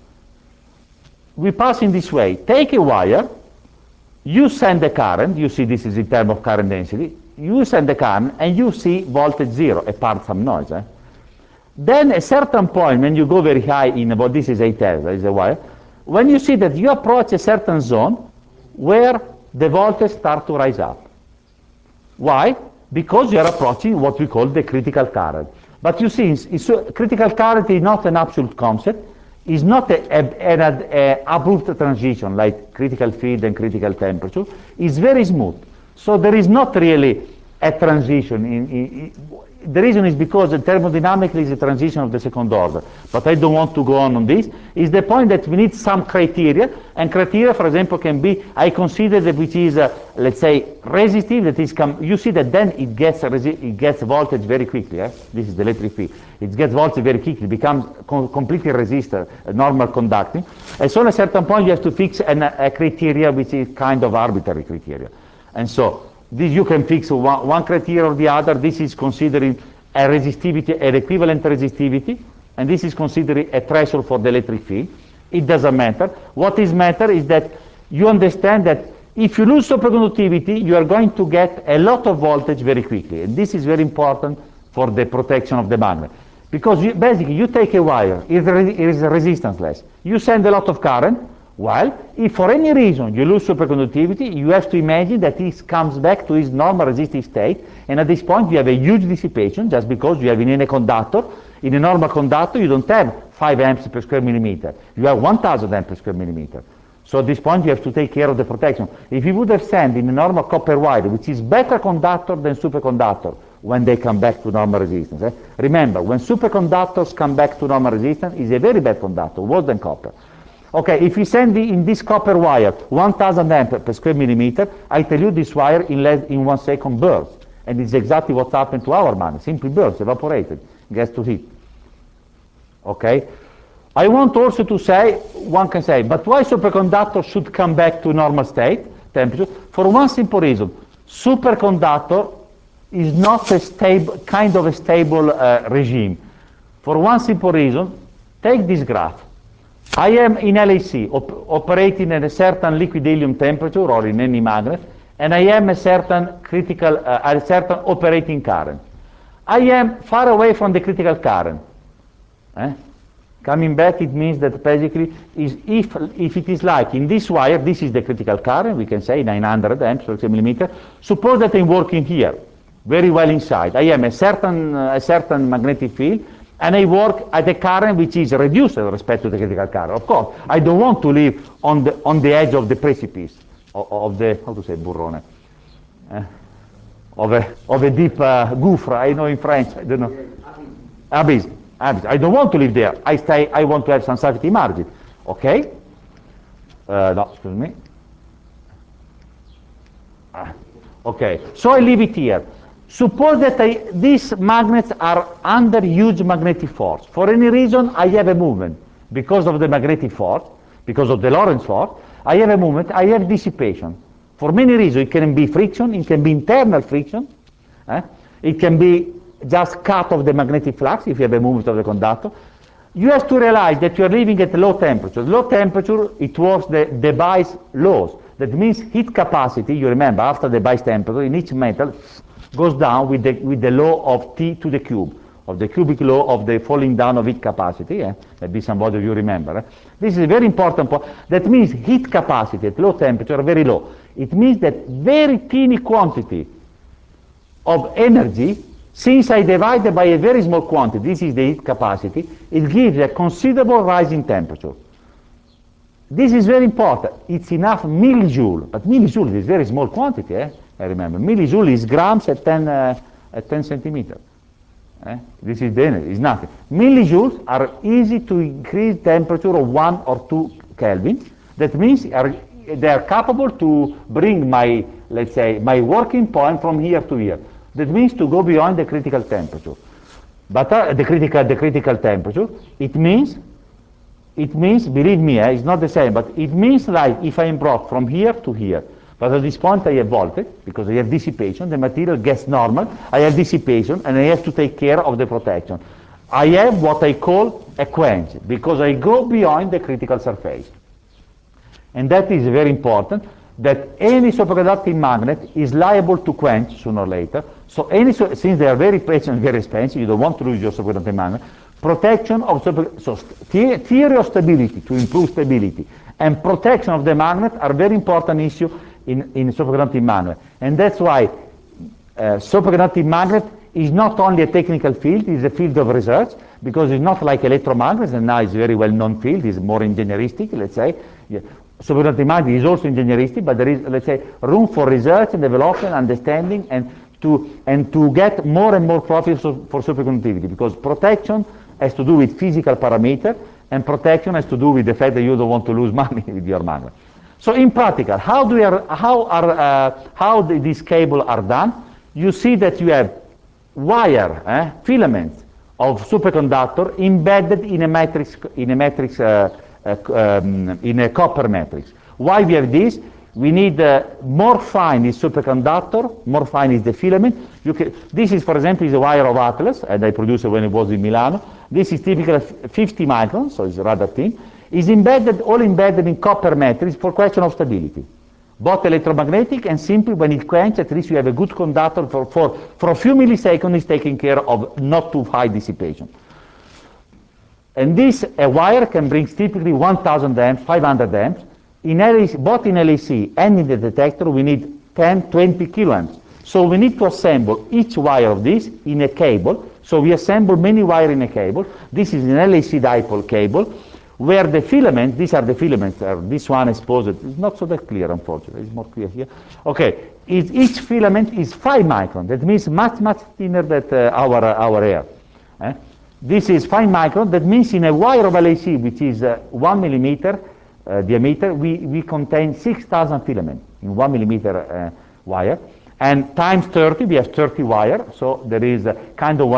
We pass in this way. Take a wire, you send the current, you see this is in terms of current density, you send the current, and you see voltage 0, apart some noise. Then at a certain point, when you go very high in about, this is 8 Tesla, is a wire, when you see that you approach a certain zone where the voltage starts to rise up. Why? Because you are approaching what we call the critical current. But you see, critical current is not an absolute concept. It's not an abrupt transition like critical field and critical temperature. It's very smooth. So there is not really a transition. The reason is because thermodynamically it's a transition of the second order. But I don't want to go on this. It's the point that we need some criteria. And criteria, for example, can be, I consider that which is, let's say, resistive. That is, you see that then it gets voltage very quickly. This is the electric field. It gets voltage very quickly. It becomes completely resistor, normal conducting. And so at a certain point you have to fix a criteria which is kind of arbitrary criteria. And so this you can fix one criteria or the other. This is considering a resistivity, an equivalent resistivity, and this is considered a threshold for the electric field. It doesn't matter. What is matter is that you understand that if you lose superconductivity, you are going to get a lot of voltage very quickly, and this is very important for the protection of the magnet. Because basically you take a wire, it is resistanceless. You send a lot of current. Well, if for any reason you lose superconductivity, you have to imagine that it comes back to its normal resistive state, and at this point you have a huge dissipation just because you have in a conductor. In a normal conductor you don't have 5 amps per square millimeter, you have 1000 amps per square millimeter. So at this point you have to take care of the protection. If you would have sent in a normal copper wire, which is better conductor than superconductor, when they come back to normal resistance. Remember, when superconductors come back to normal resistance, is a very bad conductor, worse than copper. Okay, if you send in this copper wire 1000 amps per square millimeter, I tell you this wire in 1 second bursts. And it's exactly what happened to our magnet, simply bursts, evaporated, gets to heat. Okay? I want also to say, one can say, but why superconductor should come back to normal state, temperature? For one simple reason. Superconductor is not a stable, kind of a stable regime. For one simple reason, take this graph. I am in LHC, operating at a certain liquid helium temperature or in any magnet, and I am a certain critical, a certain operating current. I am far away from the critical current. Coming back, it means that basically, if it is like in this wire, this is the critical current, we can say 900 amps per millimeter. Suppose that I'm working here, very well inside. I am a certain magnetic field, and I work at a current which is reduced with respect to the critical current. Of course, I don't want to live on the edge of the precipice, of the, how to say, burrone, of a deep gouffre, I know in French, I don't know. Abyss. I don't want to live there. I want to have some safety margin. Okay? No, excuse me. Okay, so I leave it here. Suppose that these magnets are under huge magnetic force. For any reason, I have a movement. Because of the magnetic force, because of the Lorentz force, I have a movement, I have dissipation. For many reasons, it can be friction, it can be internal friction, it can be just cut of the magnetic flux if you have a movement of the conductor. You have to realize that you are living at low temperature. Low temperature, it works the Debye's laws. That means heat capacity, you remember, after the Debye's temperature, in each metal, goes down with the law of T to the cube, of the cubic law of the falling down of heat capacity. Maybe somebody of you remember. This is a very important point. That means heat capacity at low temperature are very low. It means that very teeny quantity of energy, since I divide it by a very small quantity, this is the heat capacity, it gives a considerable rise in temperature. This is very important. It's enough millijoule, but millijoule is a very small quantity, I remember. Millijoule is grams at 10 centimeters. This is the energy, it's nothing. Millijoules are easy to increase temperature of 1 or 2 Kelvin. That means they are capable to bring my, let's say, my working point from here to here. That means to go beyond the critical temperature. But the critical temperature, it means, believe me, it's not the same, but it means like if I am brought from here to here. But at this point I have voltage, because I have dissipation, the material gets normal, I have dissipation, and I have to take care of the protection. I have what I call a quench, because I go beyond the critical surface. And that is very important, that any superconducting magnet is liable to quench sooner or later. So since they are very precious and very expensive, you don't want to lose your superconducting magnet. Protection of theory of stability, to improve stability, and protection of the magnet are very important issue in superconducting magnet. And that's why superconducting magnet is not only a technical field, it's a field of research, because it's not like electromagnets, and now it's a very well-known field, it's more engineeristic, let's say. Superconducting magnet is also engineeristic, but there is, let's say, room for research and development, understanding, and to get more and more profits for superconductivity, because protection has to do with physical parameter, and protection has to do with the fact that you don't want to lose money with your magnet. So in practical, how these cables are done? You see that you have wire filaments of superconductor embedded in a copper matrix. Why we have this? We need more fine is superconductor, more fine is the filament. This is, for example, is a wire of Atlas, and I produced it when it was in Milano. This is typically 50 microns, so it's rather thin. It's embedded, all embedded in copper matrix for question of stability. Both electromagnetic and simply when it quenches, at least you have a good conductor for a few milliseconds is taking care of not too high dissipation. And this a wire can bring typically 1000 amps, 500 amps. In LAC, both in LAC and in the detector, we need 10, 20 kiloamps. So we need to assemble each wire of this in a cable. So we assemble many wires in a cable. This is an LAC dipole cable, where the filaments, these are the filaments, this one exposed, it's not so that clear, unfortunately, it's more clear here. Okay, each filament is 5 microns. That means much, much thinner than our hair. This is 5 microns. That means in a wire of LAC, which is 1 millimeter diameter, we contain 6,000 filaments in 1 millimeter wire. And times 30, we have 30 wire, so there is kind of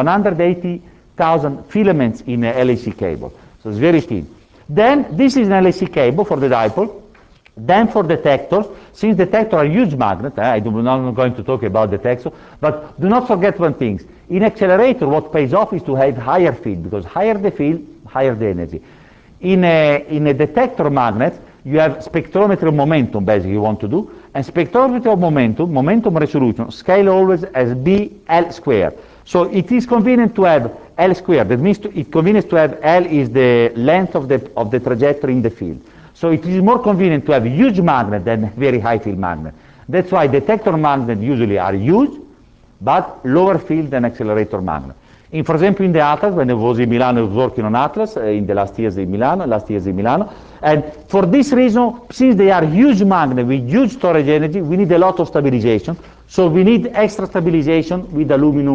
180,000 filaments in a LAC cable. So it's very thin. Then this is an LAC cable for the dipole. Then for detectors, since detectors are huge magnets, I'm not going to talk about detectors, but do not forget one thing. In accelerator, what pays off is to have higher field, because higher the field, higher the energy. In a detector magnet, you have spectrometry of momentum, basically, you want to do, and spectrometry of momentum resolution, scale always as BL squared. So it is convenient to have L squared. That means it's convenient to have L is the length of the trajectory in the field. So it is more convenient to have a huge magnet than very high field magnet. That's why detector magnets usually are huge, but lower field than accelerator magnet. For example, in the Atlas, when I was in Milano, I was working on Atlas in the last years in Milano. And for this reason, since they are huge magnets with huge storage energy, we need a lot of stabilization. So we need extra stabilization with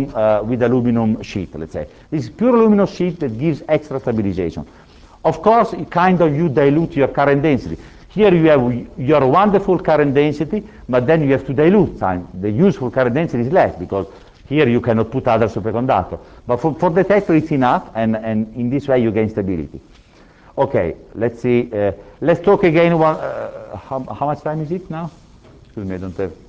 aluminum sheet, let's say. This is pure aluminum sheet that gives extra stabilization. Of course, you dilute your current density. Here you have your wonderful current density, but then you have to dilute time. The useful current density is less, because here you cannot put other superconductor. But for detector it's enough, and in this way you gain stability. Okay, let's see. Let's talk again. How much time is it now? Excuse me, I don't have.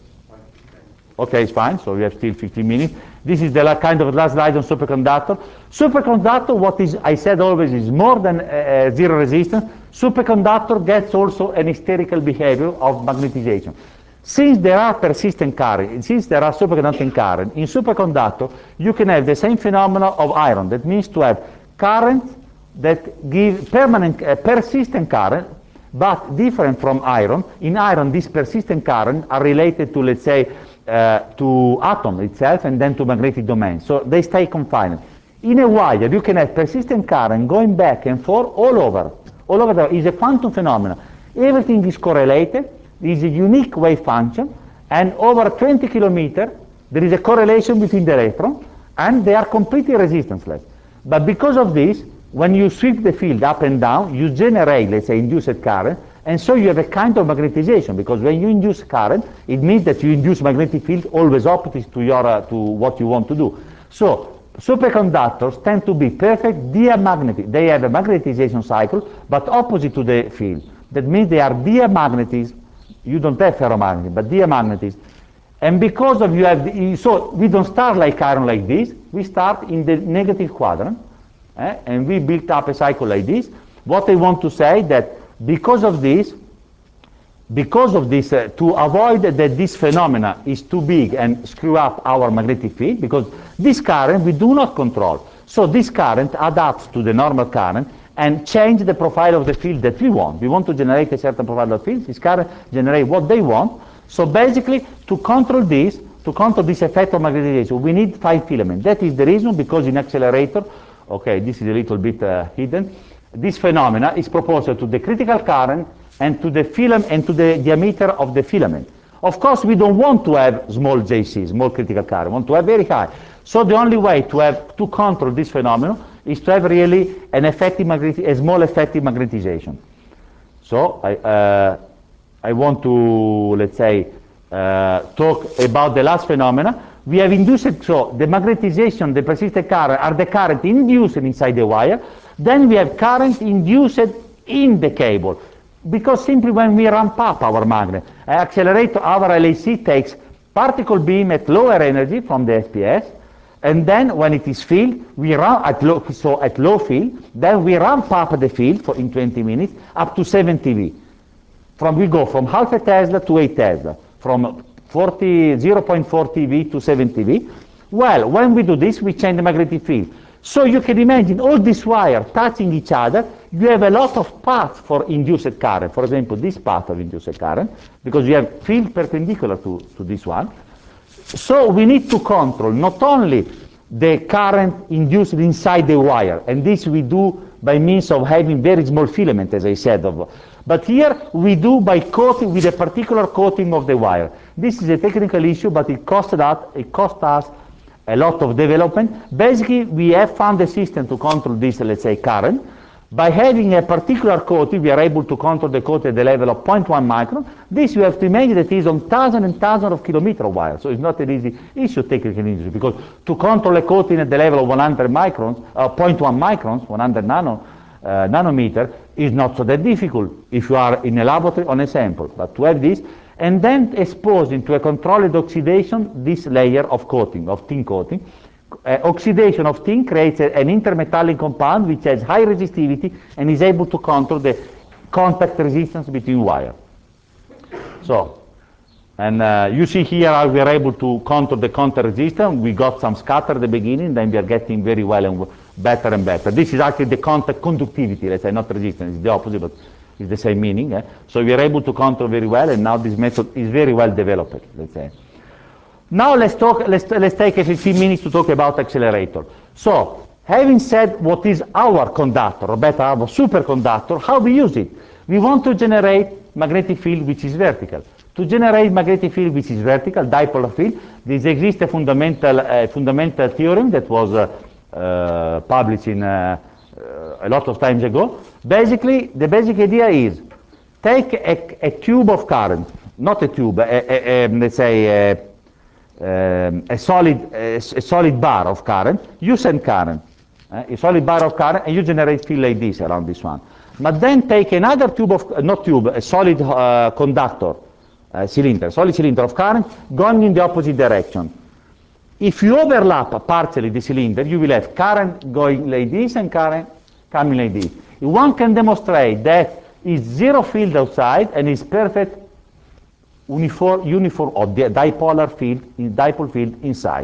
Okay, it's fine. So we have still 15 minutes. This is the kind of last slide on superconductor. Superconductor, what is I said always, is more than zero resistance. Superconductor gets also an hysterical behavior of magnetization. Since there are persistent current, since there are superconducting current, in superconductor you can have the same phenomena of iron. That means to have current that give permanent, persistent current, but different from iron. In iron, these persistent current are related to, let's say, to atom itself and then to magnetic domain. So they stay confined. In a wire, you can have persistent current going back and forth all over. All over there is a quantum phenomenon. Everything is correlated. There is a unique wave function, and over 20 kilometers, there is a correlation between the electrons, and they are completely resistanceless. But because of this, when you sweep the field up and down, you generate, let's say, induced current, and so you have a kind of magnetization, because when you induce current, it means that you induce magnetic field always opposite to what you want to do. So superconductors tend to be perfect diamagnetic. They have a magnetization cycle, but opposite to the field. That means they are diamagnetism. You don't have ferromagnetism, but diamagnetism. And because of so we don't start like iron like this. We start in the negative quadrant, and we built up a cycle like this. What I want to say that because of this, to avoid that this phenomena is too big and screw up our magnetic field, because this current we do not control. So this current adapts to the normal current and change the profile of the field that we want. We want to generate a certain profile of field. This current generate what they want. So basically, to control this effect of magnetization, we need 5 filaments. That is the reason, because in accelerator, okay, this is a little bit hidden, this phenomena is proportional to the critical current and to the filament and to the diameter of the filament. Of course, we don't want to have small JC, small critical current. We want to have very high. So the only way to control this phenomenon is to have really a small effective magnetization. So I want to, let's say, talk about the last phenomena. We have induced, so the magnetization, the persistent current are the current induced inside the wire. Then we have current induced in the cable. Because simply when we ramp up our magnet, accelerator, our LAC takes particle beam at lower energy from the SPS, and then when it is filled, we run at low field, then we ramp up the field in 20 minutes up to 70 V. We go from half a Tesla to 8 Tesla, from 0.40 V to 70 V. Well, when we do this, we change the magnetic field. So you can imagine all these wires touching each other, you have a lot of paths for induced current. For example, this path of induced current, because you have field perpendicular to this one. So we need to control not only the current induced inside the wire, and this we do by means of having very small filament, as I said. But here we do by coating with a particular coating of the wire. This is a technical issue, but it cost us a lot of development. Basically, we have found a system to control this, let's say, current. By having a particular coating, we are able to control the coating at the level of 0.1 micron. This you have to imagine that is on thousands and thousands of kilometer wire. So it's not an easy issue, technical issue, because to control a coating at the level of 100 microns, 0.1 microns, 100 nanometer, is not so that difficult if you are in a laboratory on a sample. But to have this, and then exposing to a controlled oxidation this layer of coating, of tin coating. Oxidation of tin creates an intermetallic compound which has high resistivity and is able to control the contact resistance between wires. So, and you see here how we are able to control the contact resistance. We got some scatter at the beginning, then we are getting very well and better and better. This is actually the contact conductivity, let's say, not resistance, it's the opposite, but it's the same meaning. So we are able to control very well, and now this method is very well developed, let's say. Now let's take a 15 minutes to talk about accelerator. So, having said what is our conductor, or better, our superconductor, how we use it? We want to generate magnetic field which is vertical. To generate magnetic field which is vertical, dipolar field, there exists a fundamental theorem that was published a lot of times ago. Basically, the basic idea is take a tube of current, not a tube, let's say a solid bar of current. You send current, a solid bar of current, and you generate field like this around this one. But then take another tube of, not tube, a solid conductor, solid cylinder of current going in the opposite direction. If you overlap partially the cylinder, you will have current going like this and current coming like this. If one can demonstrate that is zero field outside and is perfect uniform or dipole field inside.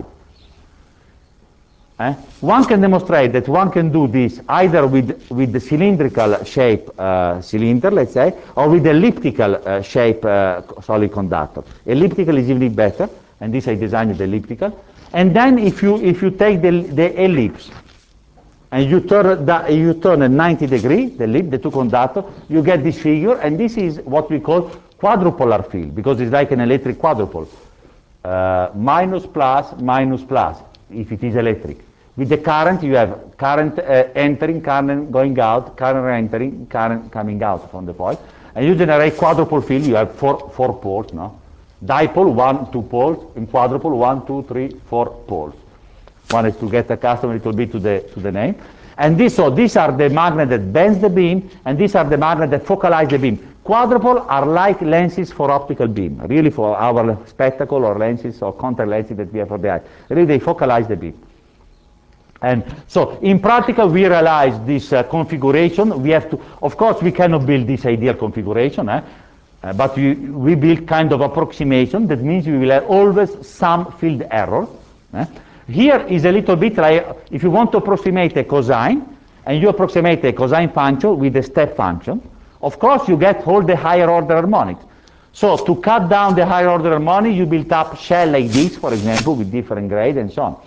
One can demonstrate that one can do this either with the cylindrical shape cylinder, let's say, or with elliptical shape solid conductor. Elliptical is even better, and this I designed the elliptical. And then if you take the ellipse and you turn at 90 degrees, the two conductors, you get this figure, and this is what we call quadrupolar field, because it's like an electric quadruple. Minus, plus, minus, plus, if it is electric. With the current, you have current entering, current going out, current entering, current coming out from the point. And you generate quadruple field, you have four poles, no? Dipole, 1, 2 poles, and quadruple, 1, 2, 3, 4 poles. One is to get accustomed a little bit to the name. And so these are the magnets that bends the beam, and these are the magnets that focalize the beam. Quadruple are like lenses for optical beam, really for our spectacle or lenses or contact lenses that we have for the eye. Really, they focalize the beam. And so, in practical, we realize this configuration. We have to, of course, we cannot build this ideal configuration, but we build kind of approximation. That means we will have always some field error. Here is a little bit like if you want to approximate a cosine, and you approximate a cosine function with a step function. Of course, you get all the higher order harmonics. So to cut down the higher order harmonics, you build up shell like this, for example, with different grades and so on.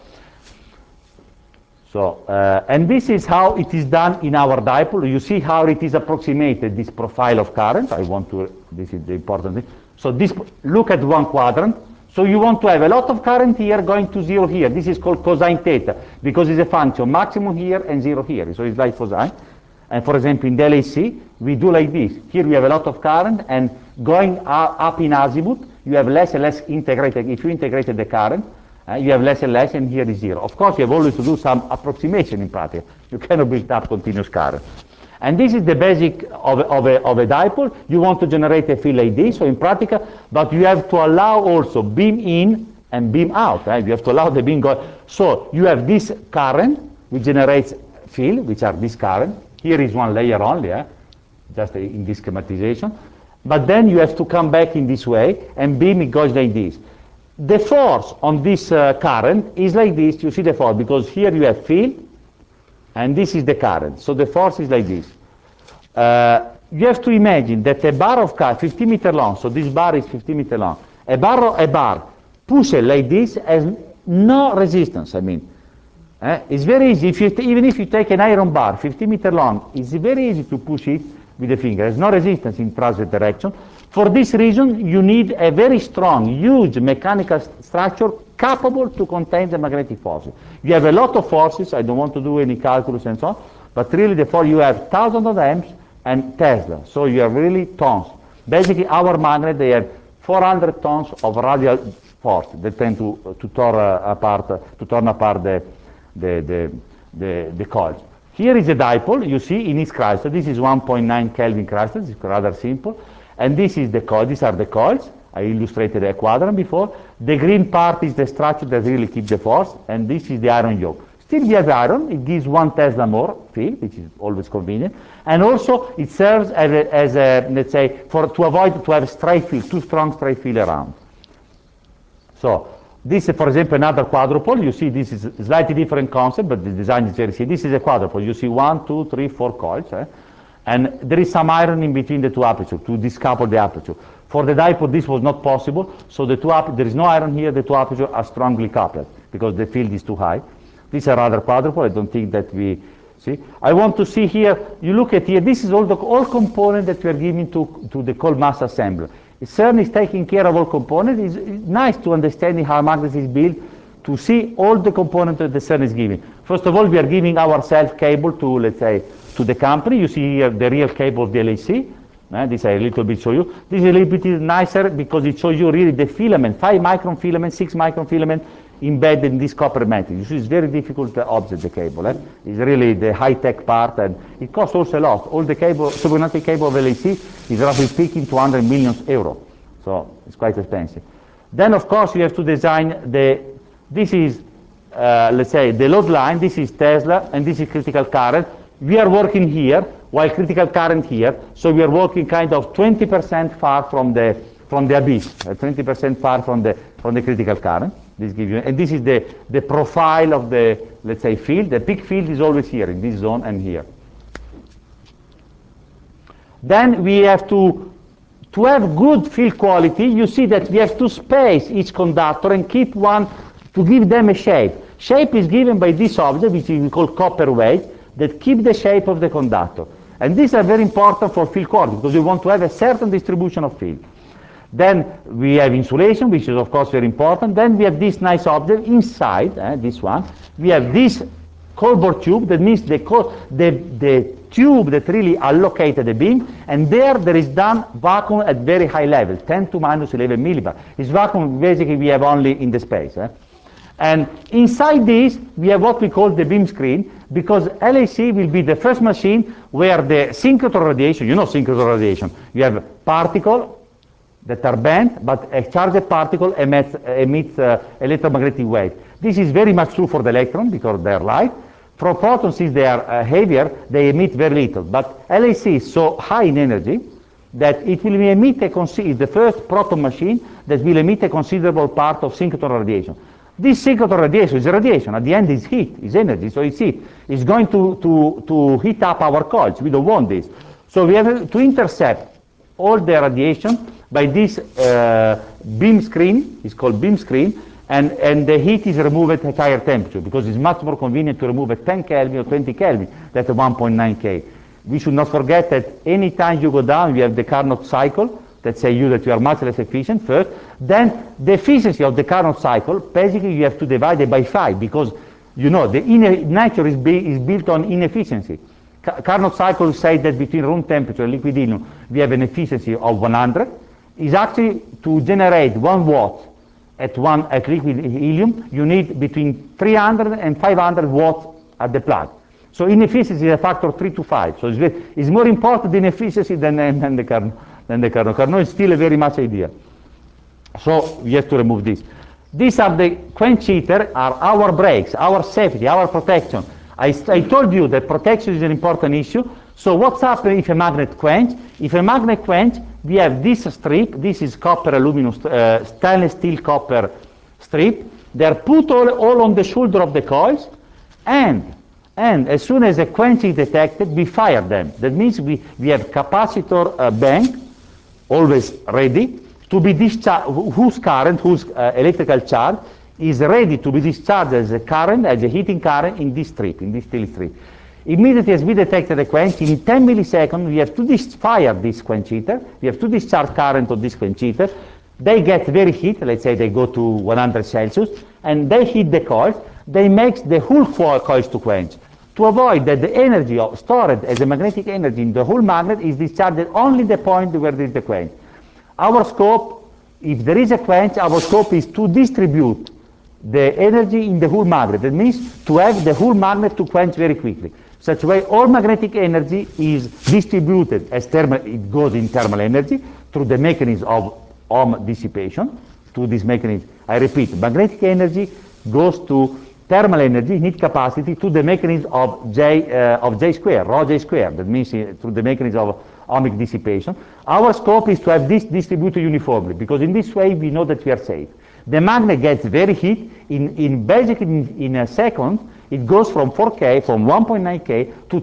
So, and this is how it is done in our dipole. You see how it is approximated, this profile of current. This is the important thing. So look at one quadrant. So you want to have a lot of current here going to zero here. This is called cosine theta, because it's a function maximum here and zero here. So it's like cosine. And for example, in the LHC, we do like this. Here we have a lot of current, and going up in azimuth, you have less and less integrated. If you integrated the current, you have less and less, and here is zero. Of course, you have always to do some approximation in practice. You cannot build up continuous current. And this is the basic of a dipole. You want to generate a field like this, so in practical, but you have to allow also beam in and beam out, right? You have to allow the beam go. So you have this current, which generates field, which are this current. Here is one layer only, just in this schematization. But then you have to come back in this way, and beam it goes like this. The force on this current is like this. You see the force, because here you have field, and this is the current. So the force is like this. You have to imagine that a bar of current, 50 meter long, so this bar is 50 meter long. A bar pushed like this has no resistance, I mean. It's very easy, even if you take an iron bar, 50 meter long, it's very easy to push it with the finger. There's no resistance in transit direction. For this reason, you need a very strong, huge mechanical structure capable to contain the magnetic forces. You have a lot of forces, I don't want to do any calculus and so on, but really you have thousands of amps and Tesla, so you have really tons. Basically, our magnet, they have 400 tons of radial force that tend to turn apart the coils. Here is a dipole, you see, in its crystal. This is 1.9 Kelvin crystal, it's rather simple. And this is the coil, these are the coils. I illustrated a quadrant before. The green part is the structure that really keeps the force, and this is the iron yoke. Still we have iron, it gives 1 Tesla more field, which is always convenient. And also it serves as a let's say, to avoid to have stray field, too strong stray field around. So this is, for example, another quadrupole. You see this is a slightly different concept, but the design is very similar. This is a quadrupole. You see 1, 2, 3, 4 coils. And there is some iron in between the two apertures to decouple the aperture. For the dipole, this was not possible, so there is no iron here, the two apertures are strongly coupled because the field is too high. This is a rather quadrupole, I don't think that we see. I want to see here, you look at here, this is all components that we are giving to the cold mass assembler. CERN is taking care of all components. It's nice to understand how magnet is built, to see all the components that the CERN is giving. First of all, we are giving ourselves cable to, let's say, to the company. You see here the real cable of the LAC. This I a little bit show you. This is a little bit nicer because it shows you really the filament, 5 micron filament, 6 micron filament embedded in this copper matrix. You see it's very difficult to object the cable. It's really the high-tech part, and it costs also a lot. All the cable, supermagnetic cable of LAC is roughly speaking 200 million euro. So it's quite expensive. Then of course you have to design this is, let's say, the load line, this is Tesla, and this is critical current. We are working here, while critical current here, so we are working kind of 20% far from the abyss, 20% far from the critical current. This gives you, and this is the profile of the, let's say, field. The peak field is always here in this zone and here. Then we have to have good field quality. You see that we have to space each conductor and keep one to give them a shape. Shape is given by this object, which we call copper weight, that keep the shape of the conductor. And these are very important for field quality because we want to have a certain distribution of field. Then we have insulation, which is of course very important. Then we have this nice object inside, this one. We have this cold bore tube, that means the tube that really allocated the beam, and there is done vacuum at very high level, 10 to minus 11 millibar. This vacuum basically we have only in the space. And inside this, we have what we call the beam screen, because LAC will be the first machine where the synchrotron radiation, you know synchrotron radiation, you have particles that are bent, but a charged particle emits electromagnetic wave. This is very much true for the electron because they are light. For protons, since they are heavier, they emit very little. But LAC is so high in energy that it will emit the first proton machine that will emit a considerable part of synchrotron radiation. This synchrotron radiation is radiation. At the end, it's heat, it's energy, so it's heat. It's going to heat up our coils. We don't want this. So we have to intercept all the radiation by this beam screen. It's called beam screen, and the heat is removed at higher temperature because it's much more convenient to remove at 10 Kelvin or 20 Kelvin than at 1.9 K. We should not forget that any time you go down, we have the Carnot cycle that say that you are much less efficient first. Then the efficiency of the Carnot cycle, basically you have to divide it by 5 because you know the nature is built on inefficiency. Carnot cycle says that between room temperature and liquid helium we have an efficiency of 100. Is actually to generate 1 watt at liquid helium, you need between 300 and 500 watts at the plug. So inefficiency is a factor 3 to 5. So it's more important in efficiency than the Carnot. Carnot is still a very much idea. So we have to remove this. These are the quench heater, are our brakes, our safety, our protection. I told you that protection is an important issue. So what's happening if a magnet quench? If a magnet quench, we have this strip. This is copper, aluminum, stainless steel copper strip. They are put all on the shoulder of the coils, and as soon as a quench is detected, we fire them. That means we have capacitor bank always ready to be discharged, whose electrical charge is ready to be discharged as a current, as a heating current in this strip, in this steel strip. Immediately as we detected a quench, in 10 milliseconds, we have to fire this quench heater, we have to discharge current on this quench heater. They get very heat, let's say they go to 100 Celsius, and they heat the coils. They make the whole coils to quench. To avoid that the energy stored as a magnetic energy in the whole magnet is discharged only the point where there is the quench. Our scope, if there is a quench, our scope is to distribute the energy in the whole magnet. That means to have the whole magnet to quench very quickly. Such a way, all magnetic energy is distributed as it goes in thermal energy through the mechanism of Ohm dissipation. To this mechanism, I repeat, magnetic energy goes to thermal energy, heat capacity, to the mechanism of J square, rho J square. That means through the mechanism of ohmic dissipation. Our scope is to have this distributed uniformly, because in this way we know that we are safe. The magnet gets very heat. Basically in a second, it goes from 4K, from 1.9 K to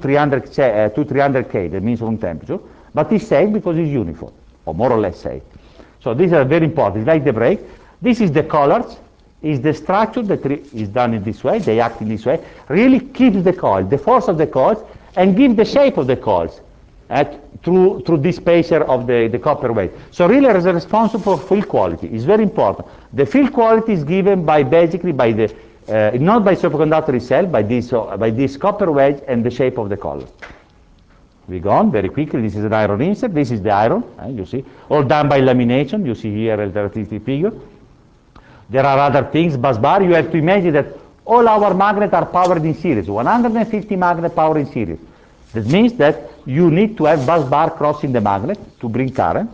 300 K. That means room temperature. But it's safe because it's uniform, or more or less safe. So these are very important. It's like the brake. This is the collars. Is the structure that is done in this way. They act in this way. Really keeps the coil, the force of the coils, and give the shape of the coils through this spacer of the copper weight. So really is responsible for field quality. It's very important. The field quality is given by basically by the not by superconductor itself, by this copper wedge and the shape of the collar. We go on very quickly. This is an iron insert. This is the iron. You see, all done by lamination. You see here a relativity figure. There are other things. Bus bar. You have to imagine that all our magnets are powered in series. 150 magnet powered in series. That means that you need to have bus bar crossing the magnet to bring current.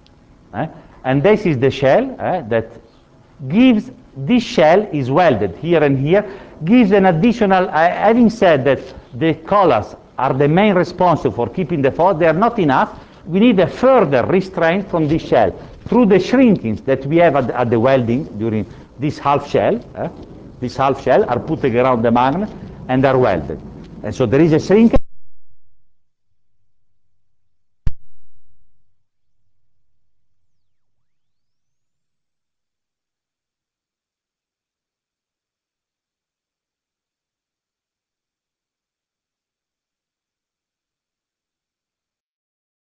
And this is the shell that gives. This shell is welded here and here, gives an additional, having said that the collars are the main responsible for keeping the force, they are not enough. We need a further restraint from this shell through the shrinkings that we have at the welding during this half shell. This half shell are put around the magnet and are welded. And so there is a shrinkage.